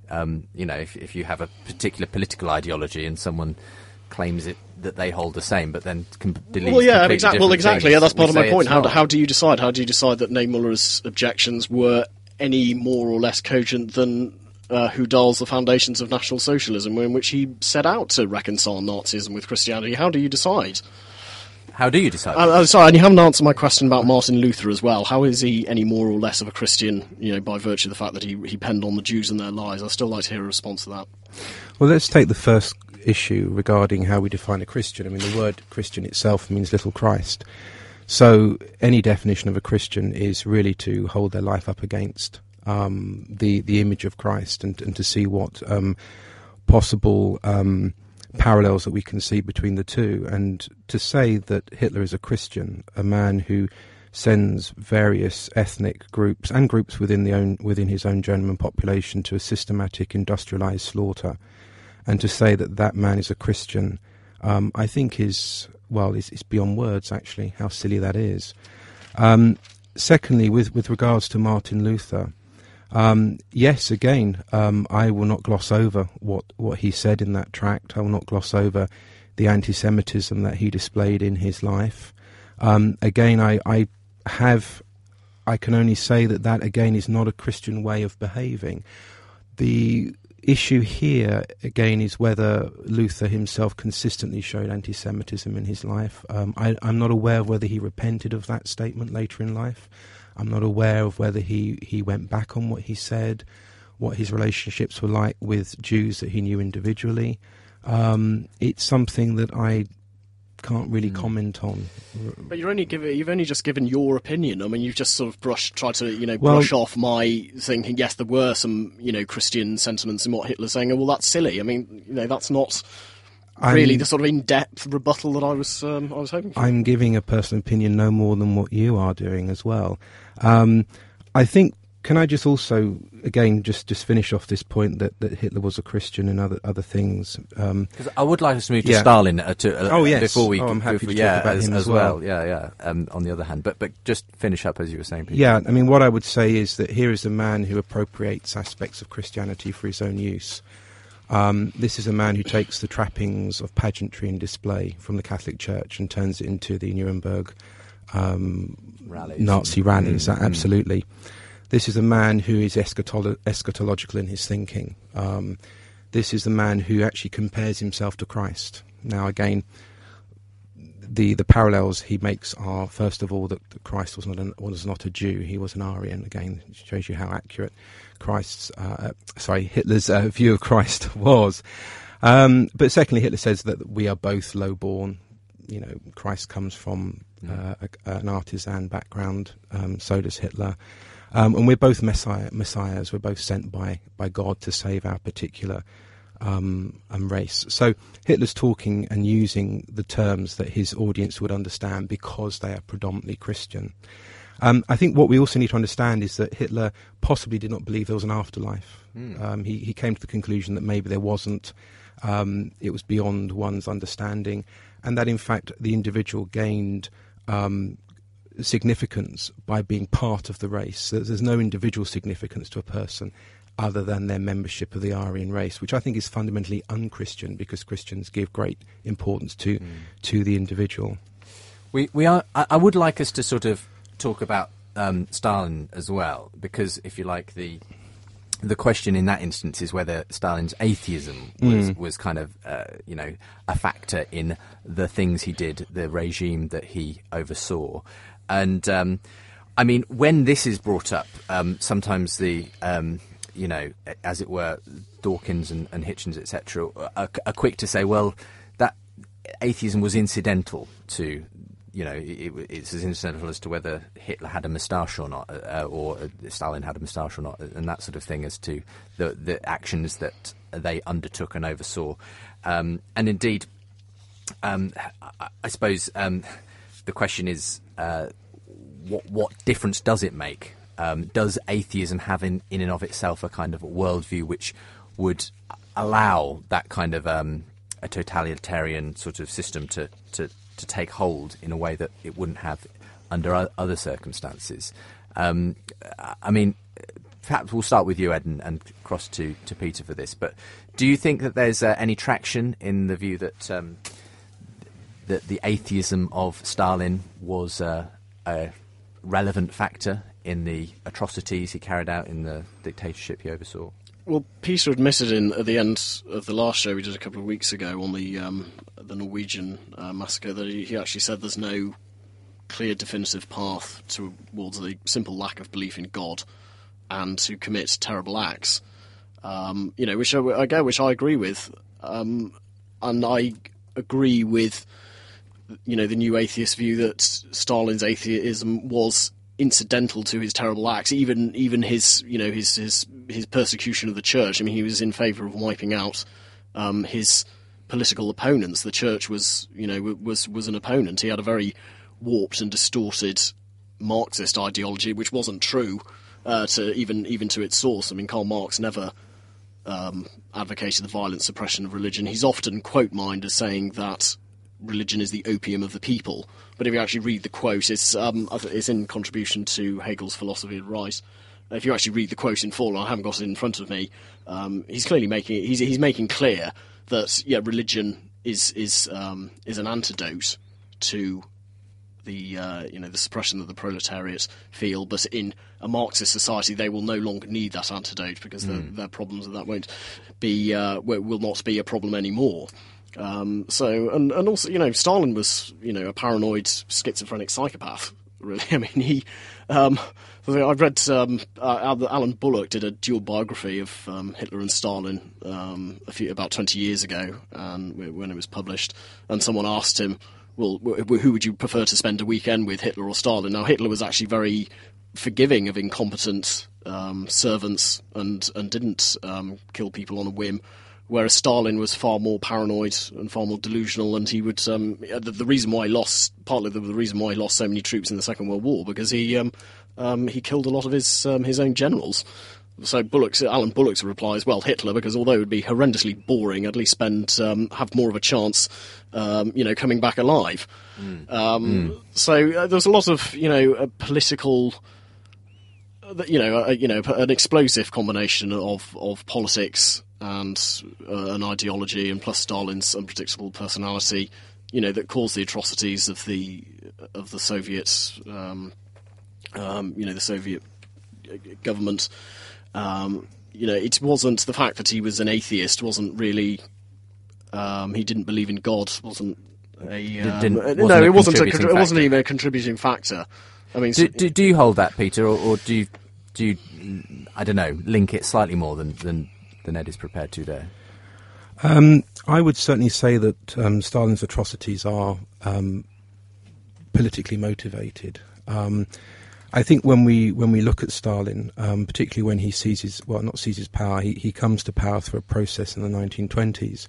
if you have a particular political ideology and someone claims that they hold the same, but then believes Well, yeah, completely exactly. different Well, exactly. things, Yeah, that's part we of my say point. it's not. How do you decide? How do you decide that Niemöller's objections were any more or less cogent than Hudal's The Foundations of National Socialism, in which he set out to reconcile Nazism with Christianity? How do you decide? How do you decide? I'm sorry, and you haven't answered my question about Martin Luther as well. How is he any more or less of a Christian, by virtue of the fact that he penned on the Jews and their lies? I'd still like to hear a response to that. Well, let's take the first issue regarding how we define a Christian. I mean, the word Christian itself means little Christ. So any definition of a Christian is really to hold their life up against the image of Christ and to see what possible parallels that we can see between the two. And to say that Hitler is a Christian, a man who sends various ethnic groups and groups within his own German population to a systematic industrialized slaughter, and to say that man is a Christian, I think is beyond words, actually, how silly that is. Secondly, with regards to Martin Luther, yes, again, I will not gloss over what he said in that tract. I will not gloss over the anti-Semitism that he displayed in his life. Again, I can only say that again is not a Christian way of behaving. The issue here, again, is whether Luther himself consistently showed anti-Semitism in his life. I'm not aware of whether he repented of that statement later in life. I'm not aware of whether he went back on what he said, what his relationships were like with Jews that he knew individually. It's something that I can't really comment on. But you've only just given your opinion. I mean, you've just sort of tried to brush off my thinking. Yes, there were some Christian sentiments in what Hitler's saying. Well, that's silly. I mean, that's not really the sort of in-depth rebuttal that I was hoping for. I'm giving a personal opinion no more than what you are doing as well. I think. Can I just also, again, just finish off this point that Hitler was a Christian and other things? Because I would like us to move to Stalin before we. I'm happy to talk about him as well. On the other hand, but just finish up as you were saying, Peter. Yeah, I mean, what I would say is that here is a man who appropriates aspects of Christianity for his own use. This is a man who takes the trappings of pageantry and display from the Catholic Church and turns it into the Nuremberg Nazi rallies. Absolutely. This is a man who is eschatological in his thinking. This is the man who actually compares himself to Christ. Now, again, the parallels he makes are, first of all, that Christ was not a Jew. He was an Aryan. Again, it shows you how accurate Hitler's view of Christ was. But secondly, Hitler says that we are both low-born. Christ comes from an artisan background. So does Hitler. And we're both messiahs. We're both sent by God to save our particular race. So Hitler's talking and using the terms that his audience would understand because they are predominantly Christian. I think what we also need to understand is that Hitler possibly did not believe there was an afterlife. He came to the conclusion that maybe there wasn't. It was beyond one's understanding, and that in fact the individual gained significance by being part of the race. There's no individual significance to a person other than their membership of the Aryan race, which I think is fundamentally un-Christian, because Christians give great importance to the individual. I would like us to sort of talk about Stalin as well, because if you like, the question in that instance is whether Stalin's atheism was kind of a factor in the things he did, the regime that he oversaw. And I mean, when this is brought up, sometimes the as it were, Dawkins and Hitchens, etc., are quick to say, well, that atheism was incidental to, it's as incidental as to whether Hitler had a moustache or not, or Stalin had a moustache or not, and that sort of thing, as to the actions that they undertook and oversaw. And indeed, I suppose the question is, what difference does it make? Does atheism have in and of itself a kind of worldview which would allow that kind of a totalitarian sort of system to take hold in a way that it wouldn't have under other circumstances? I mean, perhaps we'll start with you, Ed, and cross to Peter for this. But do you think that there's any traction in the view that that the atheism of Stalin was a relevant factor in the atrocities he carried out in the dictatorship he oversaw? Well, Peter admitted at the end of the last show we did a couple of weeks ago on the Norwegian massacre that he actually said there's no clear definitive path towards the simple lack of belief in God and to commit terrible acts, which I agree with, and I agree with the new atheist view that Stalin's atheism was incidental to his terrible acts, even his persecution of the church. I mean, he was in favour of wiping out his political opponents. The church was an opponent. He had a very warped and distorted Marxist ideology, which wasn't true even to its source. I mean, Karl Marx never advocated the violent suppression of religion. He's often quote-mined as saying that religion is the opium of the people. But if you actually read the quote, it's in contribution to Hegel's Philosophy of Right. If you actually read the quote in full, and I haven't got it in front of me, he's clearly making clear that religion is an antidote to the the suppression that the proletariat feel, but in a Marxist society they will no longer need that antidote because their problems that won't be will not be a problem anymore. And also, Stalin was, a paranoid schizophrenic psychopath, really. I mean, I read Alan Bullock did a dual biography of Hitler and Stalin about 20 years ago, and when it was published, and someone asked him, well, who would you prefer to spend a weekend with, Hitler or Stalin? Now, Hitler was actually very forgiving of incompetent servants and didn't kill people on a whim, whereas Stalin was far more paranoid and far more delusional, and he would the reason why he lost so many troops in the Second World War because he killed a lot of his own generals. So Alan Bullock's reply is, well, Hitler, because although it would be horrendously boring, at least have more of a chance, coming back alive. So there's a lot of a political, an explosive combination of politics and an ideology, and plus Stalin's unpredictable personality, that caused the atrocities of the Soviets, the Soviet government. It wasn't the fact that he was an atheist wasn't really he didn't believe in God wasn't it wasn't even a contributing factor. I mean, do you hold that, Peter, or do you I don't know, link it slightly more than Ed is prepared to there? I would certainly say that Stalin's atrocities are politically motivated. I think when we look at Stalin, particularly when he seizes power, he comes to power through a process in the 1920s.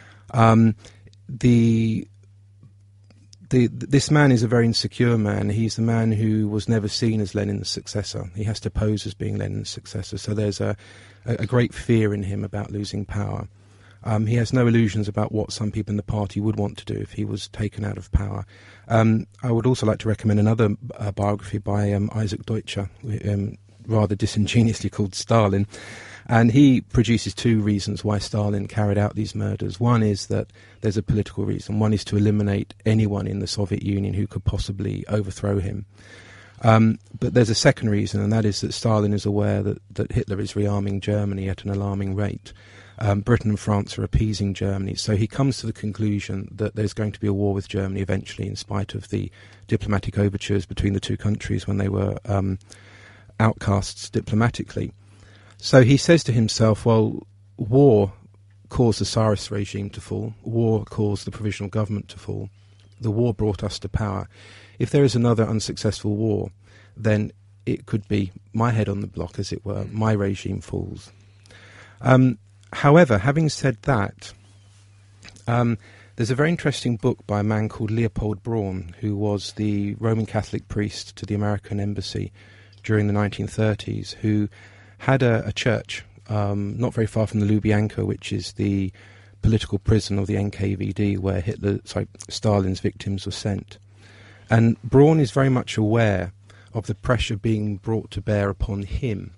This man is a very insecure man. He's the man who was never seen as Lenin's successor. He has to pose as being Lenin's successor. So there's a great fear in him about losing power. He has no illusions about what some people in the party would want to do if he was taken out of power. I would also like to recommend another biography by Isaac Deutscher, rather disingenuously called Stalin. And he produces two reasons why Stalin carried out these murders. One is that there's a political reason. One is to eliminate anyone in the Soviet Union who could possibly overthrow him. But there's a second reason, and that is that Stalin is aware that Hitler is rearming Germany at an alarming rate. Britain and France are appeasing Germany, so he comes to the conclusion that there's going to be a war with Germany eventually, in spite of the diplomatic overtures between the two countries when they were outcasts diplomatically. So he says to himself, well, war caused the Tsarist regime to fall, war caused the provisional government to fall, the war brought us to power. If there is another unsuccessful war, then it could be my head on the block, as it were, my regime falls. However, having said that, There's a very interesting book by a man called Leopold Braun, who was the Roman Catholic priest to the American embassy during the 1930s, who had a church not very far from the Lubyanka, which is the political prison of the NKVD where Stalin's victims were sent. And Braun is very much aware of the pressure being brought to bear upon him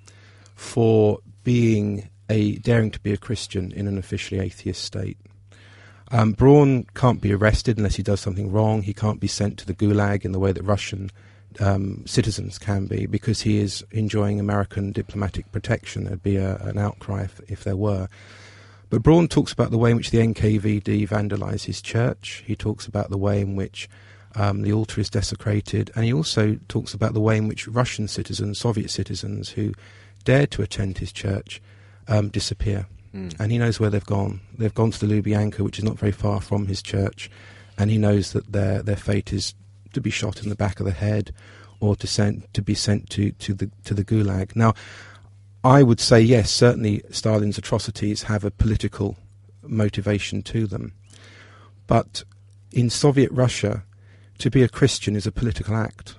for daring to be a Christian in an officially atheist state. Braun can't be arrested unless he does something wrong. He can't be sent to the Gulag in the way that Russian citizens can be, because he is enjoying American diplomatic protection. There'd be an outcry if there were. But Braun talks about the way in which the NKVD vandalise his church. He talks about the way in which the altar is desecrated, and he also talks about the way in which Russian citizens, Soviet citizens who dared to attend his church disappear. And he knows where they've gone. They've gone to the Lubyanka, which is not very far from his church, and he knows that their fate is to be shot in the back of the head or to be sent to the Gulag. Now, I would say yes, certainly Stalin's atrocities have a political motivation to them, but in Soviet Russia, to be a Christian is a political act,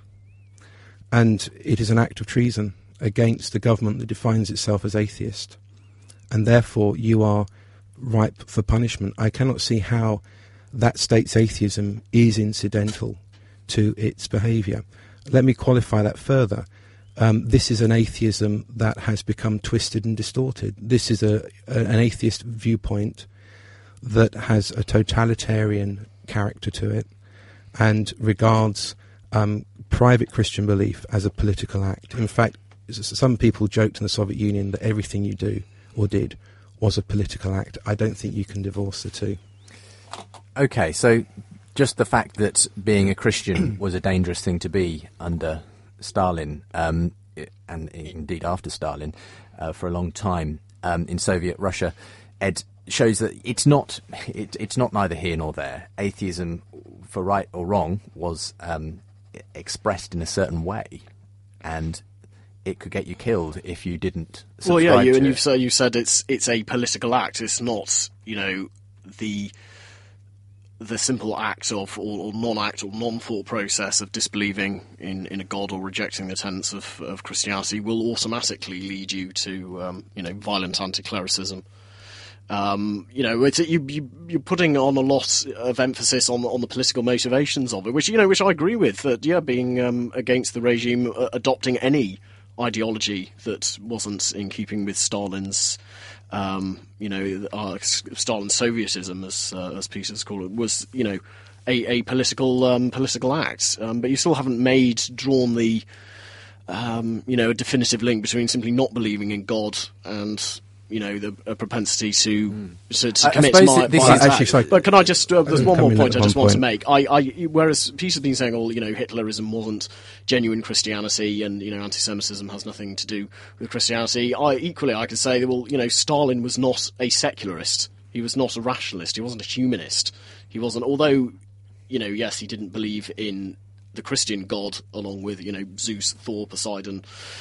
and it is an act of treason against the government that defines itself as atheist, and therefore you are ripe for punishment. I cannot see how that state's atheism is incidental to its behaviour. Let me qualify that further. This is an atheism that has become twisted and distorted. This is an atheist viewpoint that has a totalitarian character to it and regards private Christian belief as a political act. In fact, some people joked in the Soviet Union that everything you do or did was a political act. I don't think you can divorce the two. Okay, so just the fact that being a Christian was a dangerous thing to be under Stalin, and indeed after Stalin, for a long time in Soviet Russia, Ed, shows that it's not neither here nor there. Atheism, for right or wrong, was expressed in a certain way, and it could get you killed if you didn't subscribe to it. You said it's a political act. It's not, the simple act of or non-act or non-thought process of disbelieving in a god or rejecting the tenets of Christianity will automatically lead you to violent anti-clericism. You're putting on a lot of emphasis on the political motivations of it, which I agree with. That being against the regime, adopting any ideology that wasn't in keeping with Stalin's, Stalin's Sovietism, as Peters call it, was a political act. But you still haven't drawn the a definitive link between simply not believing in God and a propensity to commit violent acts. But can I just? There's one more point I just want to make. Whereas Peter's been saying, Hitlerism wasn't genuine Christianity, and anti-Semitism has nothing to do with Christianity. I can say, Stalin was not a secularist. He was not a rationalist. He wasn't a humanist. He wasn't. Although, yes, he didn't believe in the Christian God, along with Zeus, Thor, Poseidon,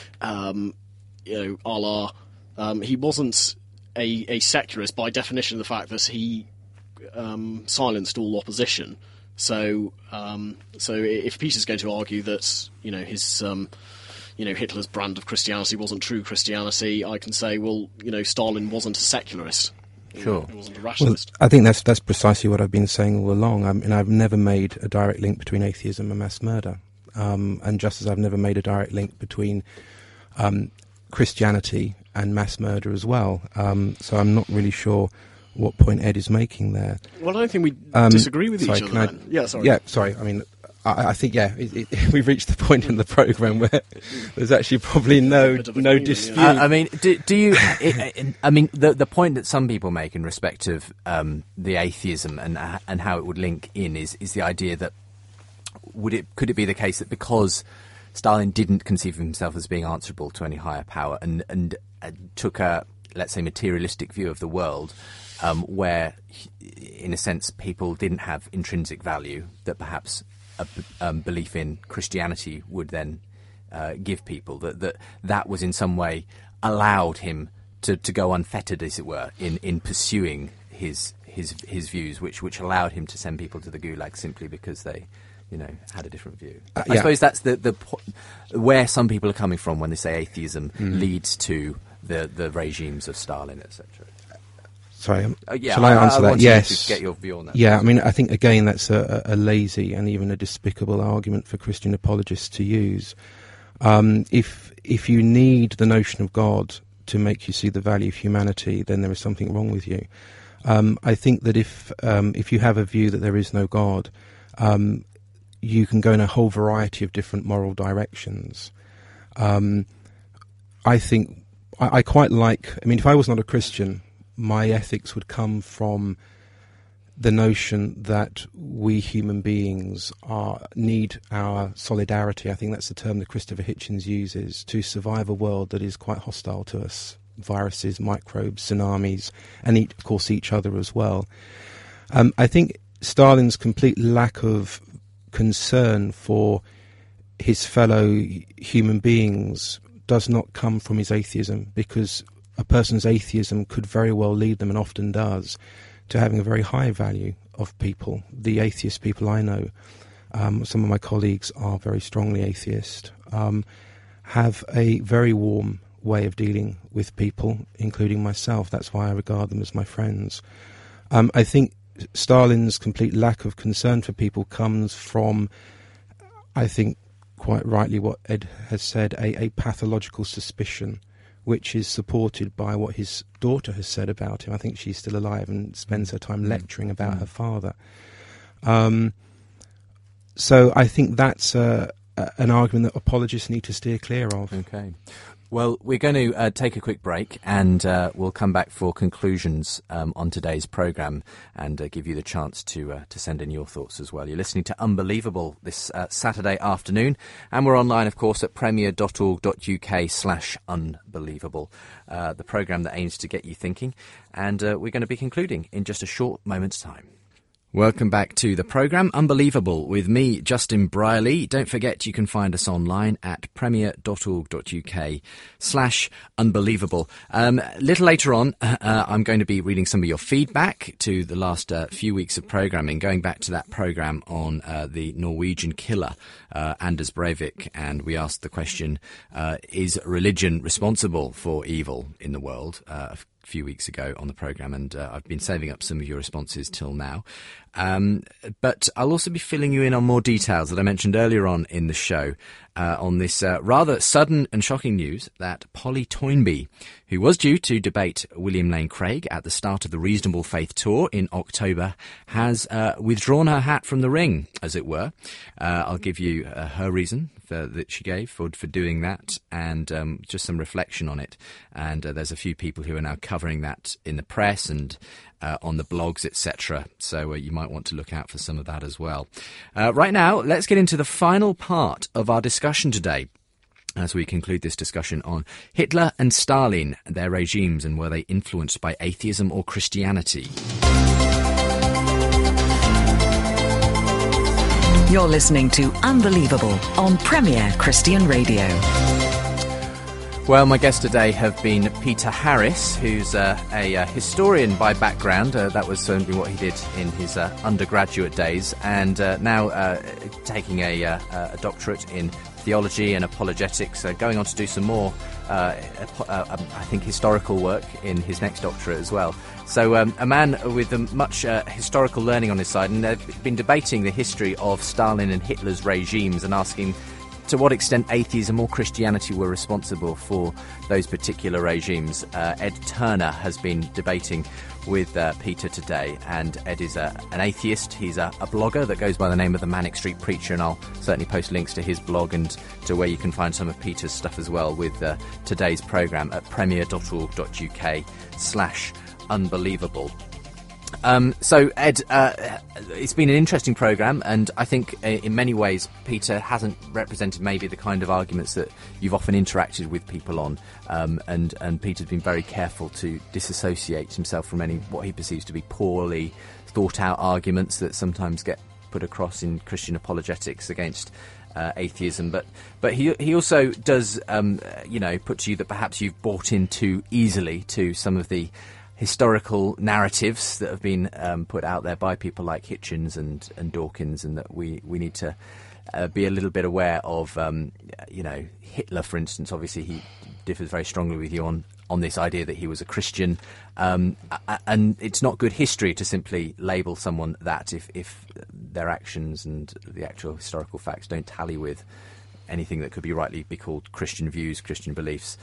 Allah. He wasn't a secularist by definition of the fact that he silenced all opposition. So if Peter's going to argue that his Hitler's brand of Christianity wasn't true Christianity, I can say, Stalin wasn't a secularist. Sure, he wasn't a rationalist. Well, I think that's precisely what I've been saying all along. I've never made a direct link between atheism and mass murder, and just as I've never made a direct link between Christianity and mass murder as well. So I'm not really sure what point Ed is making there. Well, I don't think we disagree with each other then. Yeah, sorry. I mean, I think, we've reached the point in the programme where there's actually probably no dispute. I mean, do you... the point that some people make in respect of the atheism and how it would link in is the idea that could it be the case that because Stalin didn't conceive of himself as being answerable to any higher power and took a, let's say, materialistic view of the world, where, in a sense, people didn't have intrinsic value that perhaps a belief in Christianity would then give people, that was in some way allowed him to go unfettered, as it were, in pursuing his his views, which allowed him to send people to the Gulag simply because they, had a different view. I suppose that's the where some people are coming from when they say atheism leads to the regimes of Stalin, etc. Sorry, shall I answer that? Yes. To get your view on that. Yeah, I mean, I think again that's a lazy and even a despicable argument for Christian apologists to use. If you need the notion of God to make you see the value of humanity, then there is something wrong with you. I think that if you have a view that there is no God, you can go in a whole variety of different moral directions. I think I quite like. I mean, if I was not a Christian, my ethics would come from the notion that we human beings need our solidarity. I think that's the term that Christopher Hitchens uses to survive a world that is quite hostile to us. Viruses, microbes, tsunamis, and of course each other as well. I think Stalin's complete lack of concern for his fellow human beings does not come from his atheism, because a person's atheism could very well lead them, and often does, to having a very high value of people. The atheist people I know, some of my colleagues are very strongly atheist, have a very warm way of dealing with people, including myself. That's why I regard them as my friends. I think Stalin's complete lack of concern for people comes from, I think quite rightly what Ed has said, a pathological suspicion, which is supported by what his daughter has said about him. I think she's still alive and spends her time lecturing about her father. So I think that's an argument that apologists need to steer clear of. Okay. Well, we're going to take a quick break, and we'll come back for conclusions on today's programme, and give you the chance to send in your thoughts as well. You're listening to Unbelievable this Saturday afternoon, and we're online, of course, at premier.org.uk/unbelievable, the programme that aims to get you thinking, and we're going to be concluding in just a short moment's time. Welcome back to the programme Unbelievable with me, Justin Brierley. Don't forget you can find us online at premier.org.uk/unbelievable. Little later on, I'm going to be reading some of your feedback to the last few weeks of programming, going back to that programme on the Norwegian killer, Anders Breivik, and we asked the question, is religion responsible for evil in the world? A few weeks ago on the programme, and I've been saving up some of your responses till now. But I'll also be filling you in on more details that I mentioned earlier on in the show on this rather sudden and shocking news that Polly Toynbee, who was due to debate William Lane Craig at the start of the Reasonable Faith Tour in October, has withdrawn her hat from the ring, as it were. I'll give you her reason that she gave for doing that, and just some reflection on it. And there's a few people who are now covering that in the press and on the blogs, etc. So you might want to look out for some of that as well. Right now, let's get into the final part of our discussion today, as we conclude this discussion on Hitler and Stalin, their regimes, and were they influenced by atheism or Christianity? You're listening to Unbelievable on Premier Christian Radio. Well, my guests today have been Peter Harris, who's a historian by background. That was certainly what he did in his undergraduate days, and now taking a doctorate in theology and apologetics, going on to do some more, I think, historical work in his next doctorate as well. So a man with much historical learning on his side, and they've been debating the history of Stalin and Hitler's regimes and asking to what extent atheism or Christianity were responsible for those particular regimes. Ed Turner has been debating with Peter today, and Ed is an atheist. He's a blogger that goes by the name of the Manic Street Preacher, and I'll certainly post links to his blog and to where you can find some of Peter's stuff as well with today's programme at premier.org.uk/unbelievable. So, Ed, it's been an interesting programme, and I think in many ways Peter hasn't represented maybe the kind of arguments that you've often interacted with people on, and Peter's been very careful to disassociate himself from any what he perceives to be poorly thought out arguments that sometimes get put across in Christian apologetics against atheism, but he also does put to you that perhaps you've bought in too easily to some of the historical narratives that have been put out there by people like Hitchens and Dawkins, and that we need to be a little bit aware of, Hitler, for instance. Obviously, he differs very strongly with you on this idea that he was a Christian, and it's not good history to simply label someone that if their actions and the actual historical facts don't tally with anything that could be rightly be called Christian views, Christian beliefs.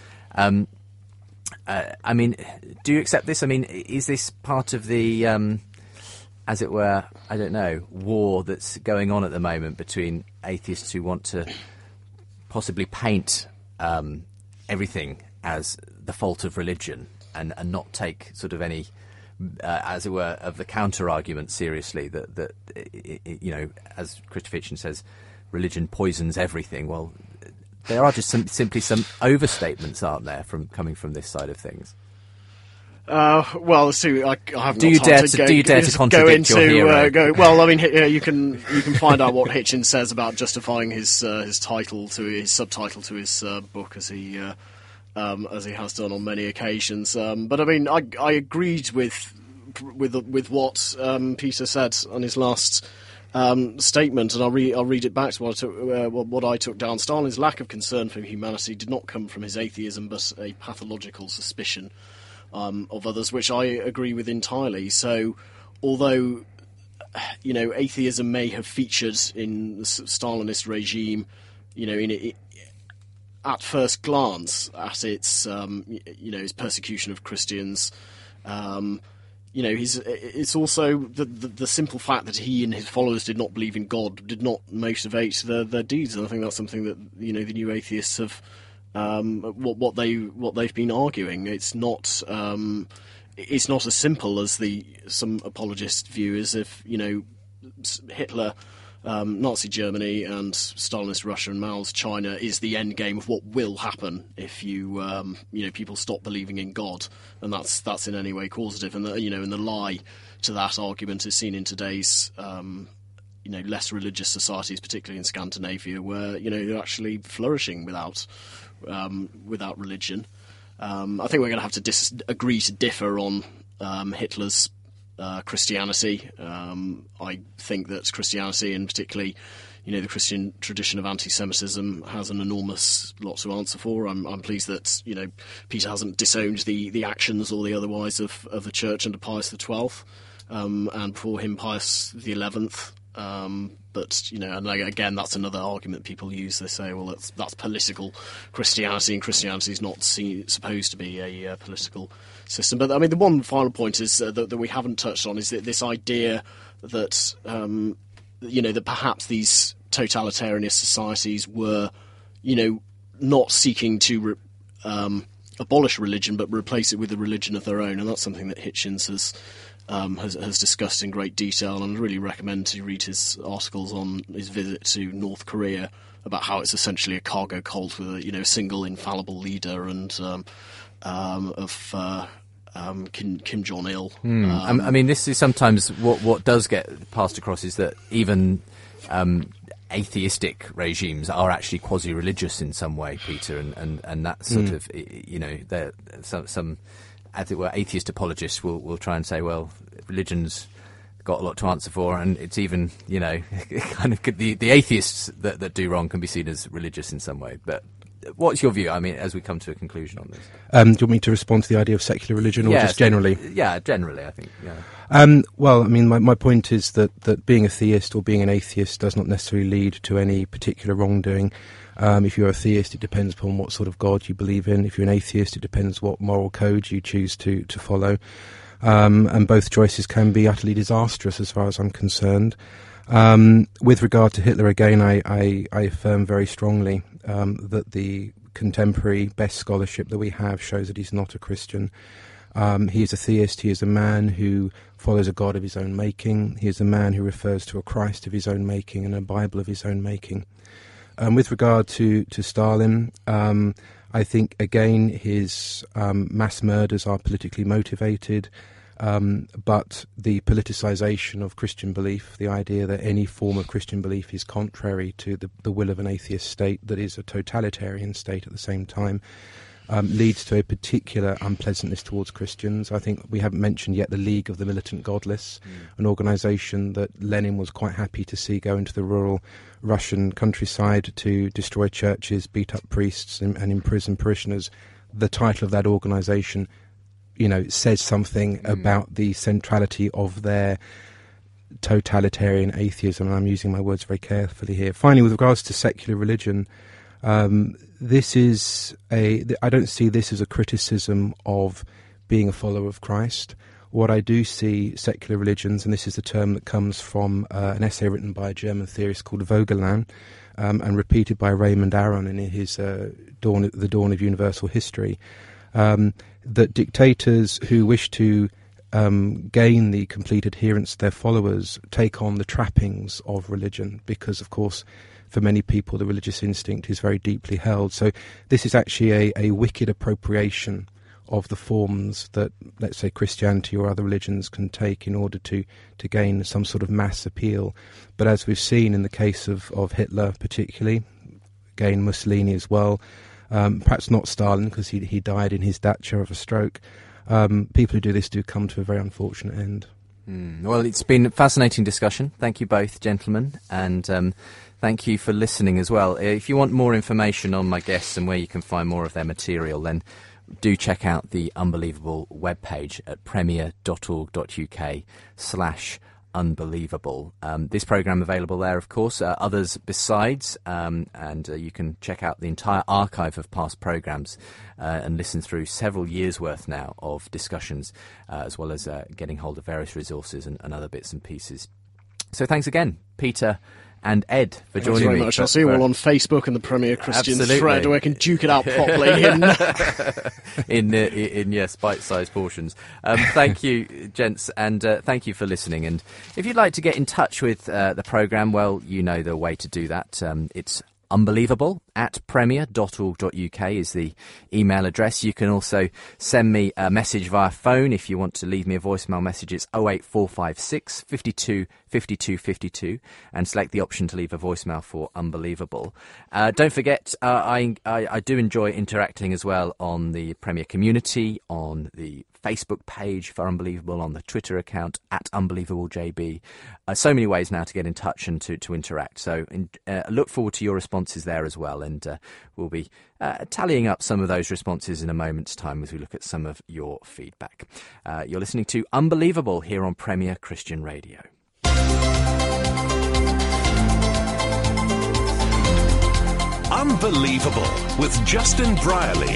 I mean, do you accept this? I mean, is this part of the, as it were, I don't know, war that's going on at the moment between atheists who want to possibly paint everything as the fault of religion and not take sort of any, as it were, of the counter-argument seriously, that as Christopher Hitchens says, religion poisons everything. Well, there are just simply some overstatements, aren't there, coming from this side of things? Well, Sue, I have do you dare to contradict your hero? Well, I mean, you can find out what Hitchens says about justifying his subtitle to his book, as he has done on many occasions. But I mean, I agreed with what Peter said on his last statement, and I'll read it back to what I took down. Stalin's lack of concern for humanity did not come from his atheism, but a pathological suspicion of others, which I agree with entirely. So, although atheism may have featured in the Stalinist regime, at first glance at its his persecution of Christians. It's also the simple fact that he and his followers did not believe in God did not motivate their deeds, and I think that's something that the new atheists have what they've been arguing. It's not as simple as some apologists view, as if Hitler, Nazi Germany, and Stalinist Russia and Mao's China is the end game of what will happen if people stop believing in God, and that's in any way causative. And the lie to that argument is seen in today's less religious societies, particularly in Scandinavia, where they're actually flourishing without religion. I think we're going to have to agree to differ on Hitler's Christianity. I think that Christianity, and particularly the Christian tradition of anti-Semitism, has an enormous lot to answer for. I'm pleased that Peter hasn't disowned the actions or the otherwise of the Church under Pius XII, and before him Pius XI. But and again, that's another argument people use. They say, well, that's political Christianity, and Christianity is not supposed to be a political system. But I mean, the one final point is that we haven't touched on is that this idea that that perhaps these totalitarianist societies were not seeking to abolish religion, but replace it with a religion of their own, and that's something that Hitchens has discussed in great detail, and I really recommend to read his articles on his visit to North Korea about how it's essentially a cargo cult with a single infallible leader, and Kim Jong-il. I mean, this is sometimes what does get passed across is that even atheistic regimes are actually quasi-religious in some way, Peter, and that sort of some as it were, atheist apologists will try and say, well, religion's got a lot to answer for, and it's even, kind of the atheists that do wrong can be seen as religious in some way. But what's your view? I mean, as we come to a conclusion on this. Do you want me to respond to the idea of secular religion, or just generally? Yeah, generally, I think, yeah. Well, I mean, my point is that being a theist or being an atheist does not necessarily lead to any particular wrongdoing. If you're a theist, it depends upon what sort of God you believe in. If you're an atheist, it depends what moral code you choose to follow. And both choices can be utterly disastrous as far as I'm concerned. With regard to Hitler, again, I affirm very strongly that the contemporary best scholarship that we have shows that he's not a Christian. He is a theist. He is a man who follows a God of his own making. He is a man who refers to a Christ of his own making and a Bible of his own making. With regard to Stalin, I think, again, his mass murders are politically motivated, but the politicization of Christian belief, the idea that any form of Christian belief is contrary to the will of an atheist state that is a totalitarian state at the same time, leads to a particular unpleasantness towards Christians. I think we haven't mentioned yet the League of the Militant Godless, an organisation that Lenin was quite happy to see go into the rural Russian countryside to destroy churches, beat up priests and imprison parishioners. The title of that organisation, says something about the centrality of their totalitarian atheism, and I'm using my words very carefully here. Finally, with regards to secular religion, I don't see this as a criticism of being a follower of Christ. What I do see secular religions, and this is the term that comes from an essay written by a German theorist called Vogelan, and repeated by Raymond Aron in his The Dawn of Universal History, that dictators who wish to gain the complete adherence of their followers take on the trappings of religion, because, of course, for many people, the religious instinct is very deeply held. So this is actually a wicked appropriation of the forms that, let's say, Christianity or other religions can take in order to gain some sort of mass appeal. But as we've seen in the case of Hitler particularly, again Mussolini as well, perhaps not Stalin because he died in his dacha of a stroke, people who do this do come to a very unfortunate end. Well, it's been a fascinating discussion. Thank you both, gentlemen, and thank you for listening as well. If you want more information on my guests and where you can find more of their material, then do check out the Unbelievable webpage at premier.org.uk/unbelievable. This programme available there, of course, others besides, and you can check out the entire archive of past programmes and listen through several years' worth now of discussions, as well as getting hold of various resources and other bits and pieces. So thanks again, Peter and Ed, for joining me. Thanks very much. I'll see you all on Facebook and the Premier Christian thread, where I can duke it out properly in bite-sized portions. Thank you, gents, and thank you for listening. And if you'd like to get in touch with the programme, well, you know the way to do that. It's unbelievable@premier.org.uk is the email address. You can also send me a message via phone if you want to leave me a voicemail message. It's 08456 52 52 52 and select the option to leave a voicemail for Unbelievable. Don't forget, I do enjoy interacting as well on the Premier community, on the Facebook page for Unbelievable, on the Twitter account @UnbelievableJB. So many ways now to get in touch and to interact. So look forward to your responses there as well. And we'll be tallying up some of those responses in a moment's time as we look at some of your feedback. You're listening to Unbelievable here on Premier Christian Radio. Unbelievable with Justin Brierley.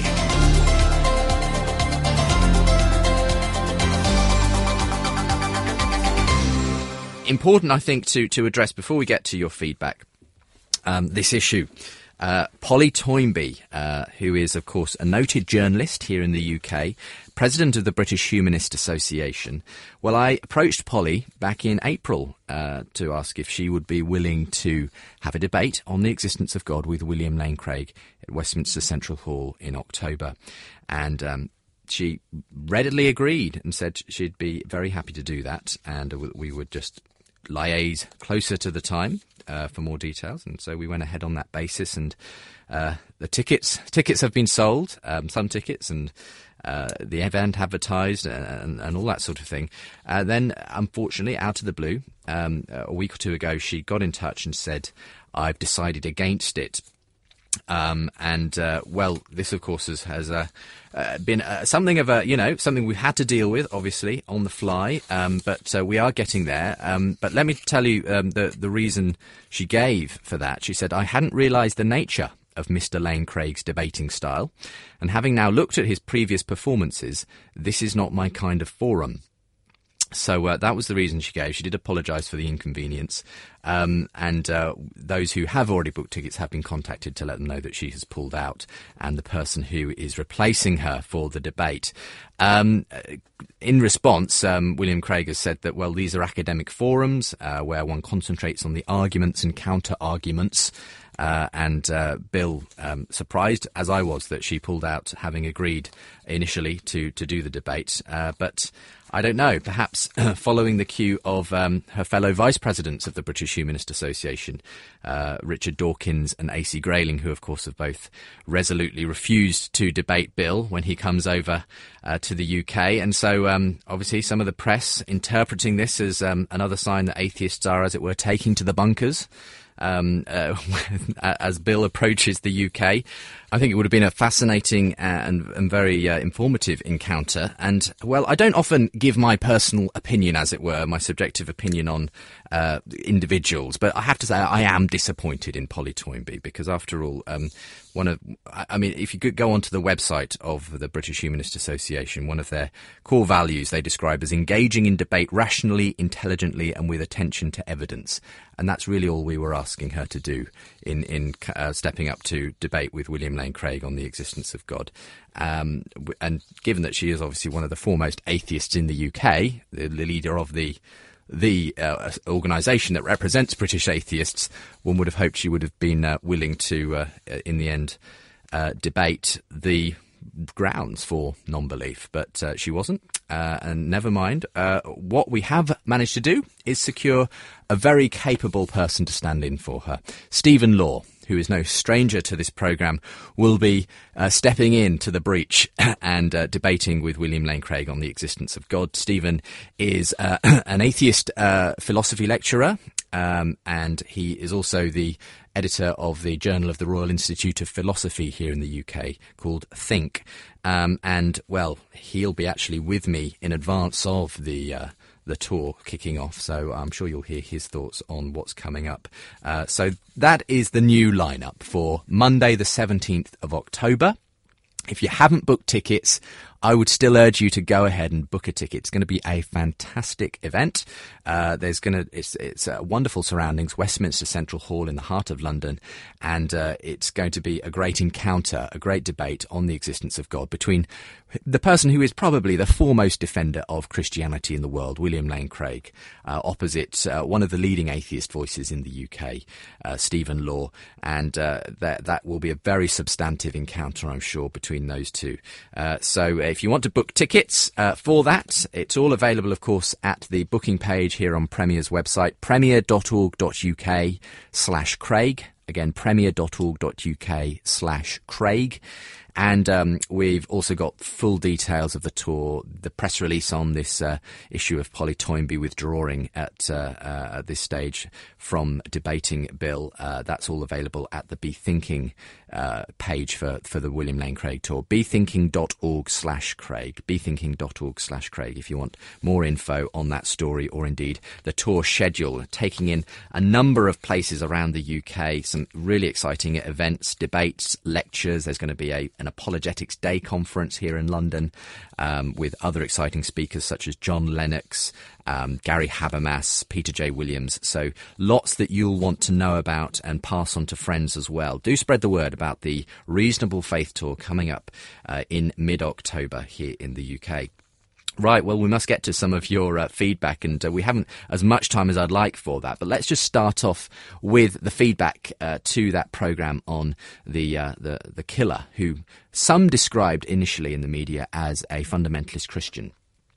Important, I think, to address before we get to your feedback, this issue. Polly Toynbee, who is, of course, a noted journalist here in the UK, president of the British Humanist Association. Well, I approached Polly back in April to ask if she would be willing to have a debate on the existence of God with William Lane Craig at Westminster Central Hall in October. And she readily agreed and said she'd be very happy to do that, and we would just liaise closer to the time for more details. And so we went ahead on that basis, and the tickets have been sold, some tickets, and the event advertised and all that sort of thing. Then, unfortunately, out of the blue, a week or two ago, she got in touch and said, "I've decided against it." Well, this, of course, has been something of something we've had to deal with, obviously, on the fly, but we are getting there. But let me tell you the reason she gave for that. She said, "I hadn't realised the nature of Mr. Lane Craig's debating style, and having now looked at his previous performances, this is not my kind of forum." So that was the reason she gave. She did apologise for the inconvenience. And those who have already booked tickets have been contacted to let them know that she has pulled out, and the person who is replacing her for the debate. In response, William Craig has said that, well, these are academic forums where one concentrates on the arguments and counter-arguments. and Bill, surprised, as I was, that she pulled out, having agreed initially to do the debate. But I don't know, perhaps following the cue of her fellow vice presidents of the British Humanist Association, Richard Dawkins and A.C. Grayling, who of course have both resolutely refused to debate Bill when he comes over to the UK. And so obviously some of the press interpreting this as another sign that atheists are, as it were, taking to the bunkers as Bill approaches the UK. I think it would have been a fascinating and very informative encounter. And, well, I don't often give my personal opinion, as it were, my subjective opinion on individuals, but I have to say I am disappointed in Polly Toynbee, because, after all, if you could go onto the website of the British Humanist Association, one of their core values they describe as engaging in debate rationally, intelligently, and with attention to evidence. And that's really all we were asking her to do in stepping up to debate with William Lane Craig on the existence of God. And given that she is obviously one of the foremost atheists in the UK, the leader of the organisation that represents British atheists, one would have hoped she would have been willing to, in the end, debate the grounds for non-belief, but she wasn't, and never mind. What we have managed to do is secure a very capable person to stand in for her. Stephen Law, who is no stranger to this programme, will be stepping into the breach and debating with William Lane Craig on the existence of God. Stephen is an atheist philosophy lecturer, and he is also the editor of the Journal of the Royal Institute of Philosophy here in the UK, called Think. And, well, he'll be actually with me in advance of the tour kicking off, so I'm sure you'll hear his thoughts on what's coming up. So that is the new lineup for Monday the 17th of October. If you haven't booked tickets, I would still urge you to go ahead and book a ticket. It's going to be a fantastic event. It's wonderful surroundings, Westminster Central Hall in the heart of London, and it's going to be a great encounter, a great debate on the existence of God between the person who is probably the foremost defender of Christianity in the world, William Lane Craig, opposite one of the leading atheist voices in the UK, Stephen Law, and that will be a very substantive encounter, I'm sure, between those two. So if you want to book tickets for that, it's all available, of course, at the booking page here on Premier's website, premier.org.uk/Craig. Again, premier.org.uk/Craig. And we've also got full details of the tour, the press release on this issue of Polly Toynbee withdrawing at this stage from debating Bill. That's all available at the Be Thinking page for the William Lane Craig tour. bethinking.org/Craig. bethinking.org/Craig if you want more info on that story, or indeed the tour schedule, taking in a number of places around the UK, some really exciting events, debates, lectures. There's going to be an Apologetics Day conference here in London with other exciting speakers such as John Lennox, Gary Habermas, Peter J. Williams. So lots that you'll want to know about and pass on to friends as well. Do spread the word about the Reasonable Faith Tour coming up in mid-October here in the UK. Right, well, we must get to some of your feedback, and we haven't as much time as I'd like for that. But let's just start off with the feedback to that programme on the killer, who some described initially in the media as a fundamentalist Christian.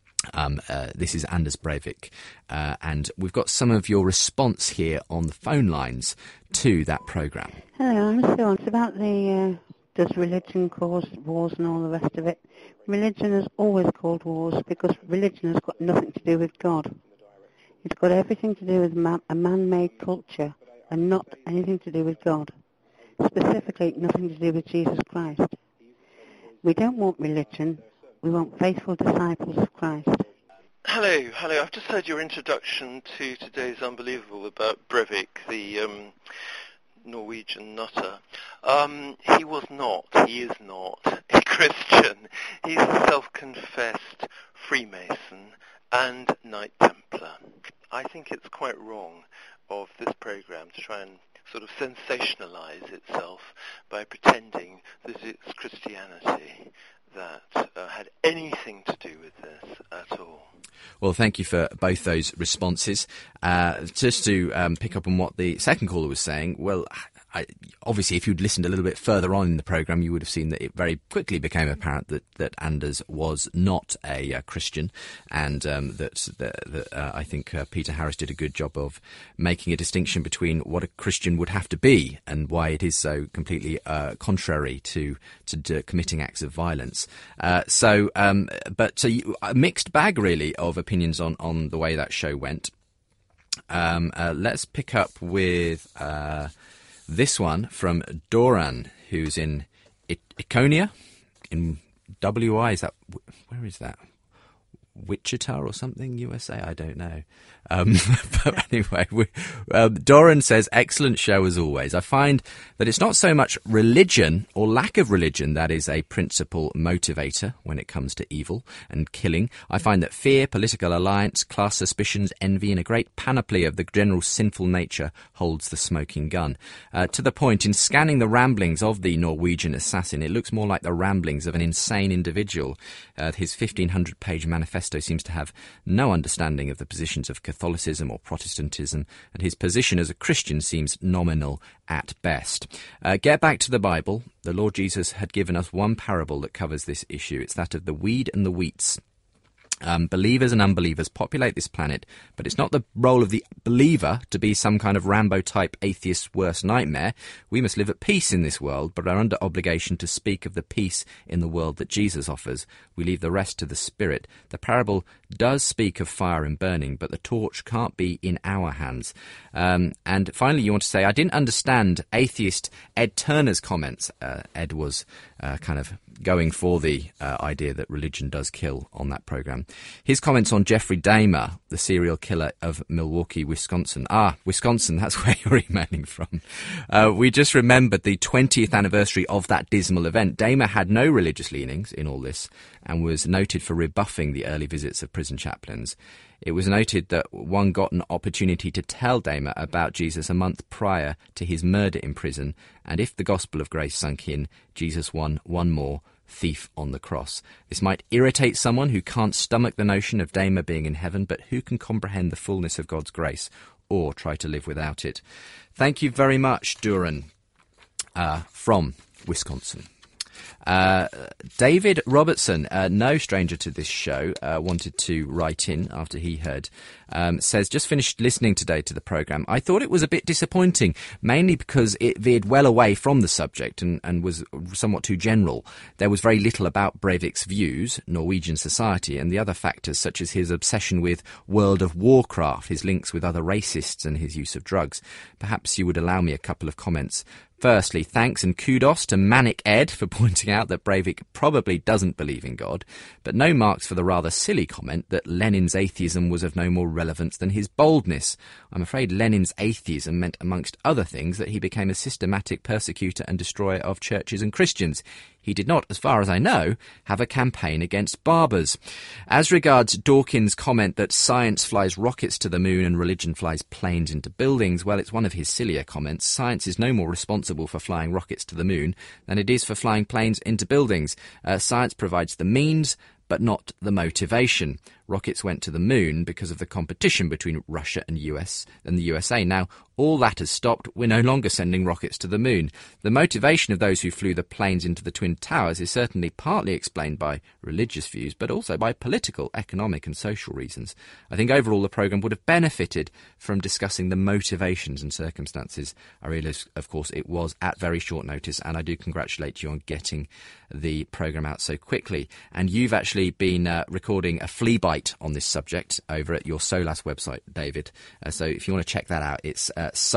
This is Anders Breivik, and we've got some of your response here on the phone lines to that programme. Hello, I'm Sue. It's about the does religion cause wars and all the rest of it. Religion has always caused wars because religion has got nothing to do with God. It's got everything to do with a man-made culture and not anything to do with God. Specifically, nothing to do with Jesus Christ. We don't want religion. We want faithful disciples of Christ. Hello. I've just heard your introduction to today's Unbelievable about Breivik, the Norwegian nutter. He is not a Christian. He's a self-confessed Freemason and Knight Templar. I think it's quite wrong of this programme to try and sort of sensationalise itself by pretending that it's Christianity that had anything to do with this at all. Well, thank you for both those responses. Just to pick up on what the second caller was saying, well, obviously, if you'd listened a little bit further on in the programme, you would have seen that it very quickly became apparent that Anders was not a Christian, and that I think Peter Harris did a good job of making a distinction between what a Christian would have to be and why it is so completely contrary to committing acts of violence. So a mixed bag, really, of opinions on the way that show went. Let's pick up with this one from Doran, who's in Iconia, in WI. Is that, where is that? Wichita or something, USA? I don't know. But anyway, Doran says, excellent show as always. I find that it's not so much religion or lack of religion that is a principal motivator when it comes to evil and killing. I find that fear, political alliance, class suspicions, envy, and a great panoply of the general sinful nature holds the smoking gun. To the point, in scanning the ramblings of the Norwegian assassin, it looks more like the ramblings of an insane individual. His 1,500-page manifesto seems to have no understanding of the positions of Catholicism or Protestantism, and his position as a Christian seems nominal at best. Get back to the Bible. The Lord Jesus had given us one parable that covers this issue. It's that of the weed and the wheats. Believers and unbelievers populate this planet, but it's not the role of the believer to be some kind of Rambo-type atheist's worst nightmare. We must live at peace in this world, but are under obligation to speak of the peace in the world that Jesus offers. We leave the rest to the Spirit. The parable does speak of fire and burning, but the torch can't be in our hands. And finally, you want to say, I didn't understand atheist Ed Turner's comments. Ed was kind of going for the idea that religion does kill on that programme. His comments on Jeffrey Dahmer, the serial killer of Milwaukee, Wisconsin. Wisconsin, that's where you're emailing from. We just remembered the 20th anniversary of that dismal event. Dahmer had no religious leanings in all this and was noted for rebuffing the early visits of prison chaplains. It was noted that one got an opportunity to tell Dahmer about Jesus a month prior to his murder in prison, and if the gospel of grace sunk in, Jesus won one more thief on the cross. This might irritate someone who can't stomach the notion of Dahmer being in heaven, but who can comprehend the fullness of God's grace or try to live without it? Thank you very much, Duran, from Wisconsin. David Robertson, no stranger to this show, wanted to write in after he heard, says, just finished listening today to the programme. I thought it was a bit disappointing, mainly because it veered well away from the subject and was somewhat too general. There was very little about Breivik's views, Norwegian society, and the other factors such as his obsession with World of Warcraft, his links with other racists and his use of drugs. Perhaps you would allow me a couple of comments. Firstly, thanks and kudos to Manic Ed for pointing out that Breivik probably doesn't believe in God, but no marks for the rather silly comment that Lenin's atheism was of no more relevance than his boldness. I'm afraid Lenin's atheism meant, amongst other things, that he became a systematic persecutor and destroyer of churches and Christians. He did not, as far as I know, have a campaign against barbers. As regards Dawkins' comment that science flies rockets to the moon and religion flies planes into buildings, well, it's one of his sillier comments. Science is no more responsible for flying rockets to the moon than it is for flying planes into buildings. Science provides the means, but not the motivation. Rockets went to the moon because of the competition between Russia and the USA. Now, all that has stopped. We're no longer sending rockets to the moon. The motivation of those who flew the planes into the Twin Towers is certainly partly explained by religious views, but also by political, economic and social reasons. I think overall the programme would have benefited from discussing the motivations and circumstances. I realise, of course, it was at very short notice, and I do congratulate you on getting the programme out so quickly. And you've actually been recording a flea bite on this subject over at your SOLAS website, David. So if you want to check that out, it's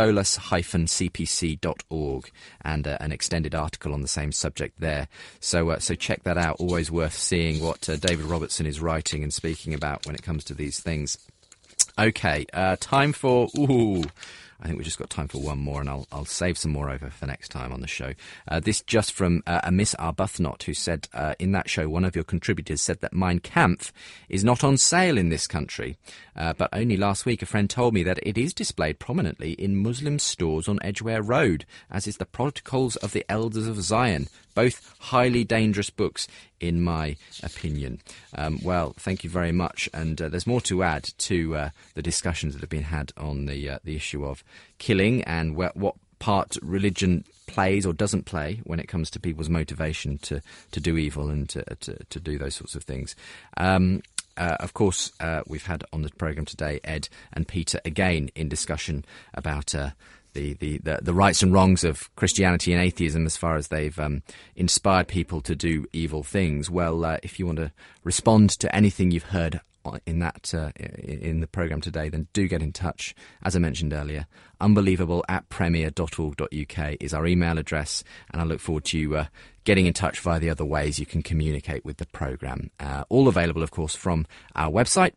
solas-cpc.org, and an extended article on the same subject there. So check that out. Always worth seeing what David Robertson is writing and speaking about when it comes to these things. Okay, time for... I think we just got time for one more, and I'll save some more over for next time on the show. This just from a Miss Arbuthnot, who said, in that show, one of your contributors said that Mein Kampf is not on sale in this country. But only last week a friend told me that it is displayed prominently in Muslim stores on Edgware Road, as is the Protocols of the Elders of Zion. Both highly dangerous books, in my opinion. Well, thank you very much. And there's more to add to the discussions that have been had on the issue of killing and what part religion plays or doesn't play when it comes to people's motivation to do evil and to do those sorts of things. Of course, we've had on the programme today Ed and Peter again in discussion about the rights and wrongs of Christianity and atheism as far as they've inspired people to do evil things. Well, if you want to respond to anything you've heard in the programme today, then do get in touch. As I mentioned earlier, unbelievable@premier.org.uk is our email address, and I look forward to you getting in touch via the other ways you can communicate with the programme. All available, of course, from our website,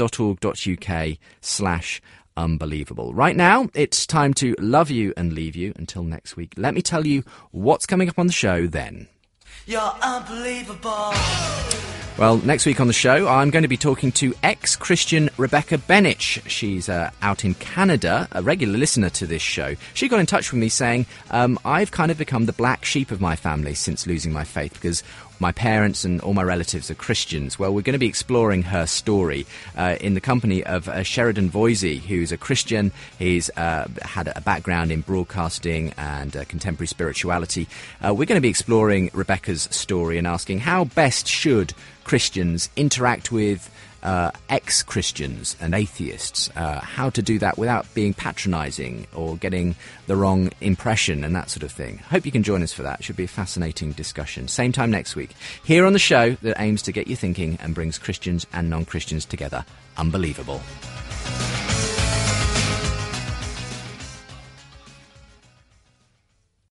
premier.org.uk/unbelievable. Right now, it's time to love you and leave you until next week. Let me tell you what's coming up on the show then. You're unbelievable. Well, next week on the show, I'm going to be talking to ex-Christian Rebecca Benich. She's out in Canada, a regular listener to this show. She got in touch with me saying, I've kind of become the black sheep of my family since losing my faith because my parents and all my relatives are Christians. Well, we're going to be exploring her story in the company of Sheridan Voisey, who's a Christian. He's had a background in broadcasting and contemporary spirituality. We're going to be exploring Rebecca's story and asking how best should Christians interact with ex-Christians and atheists, how to do that without being patronising or getting the wrong impression and that sort of thing. Hope you can join us for that. It should be a fascinating discussion. Same time next week, here on the show that aims to get you thinking and brings Christians and non-Christians together. Unbelievable.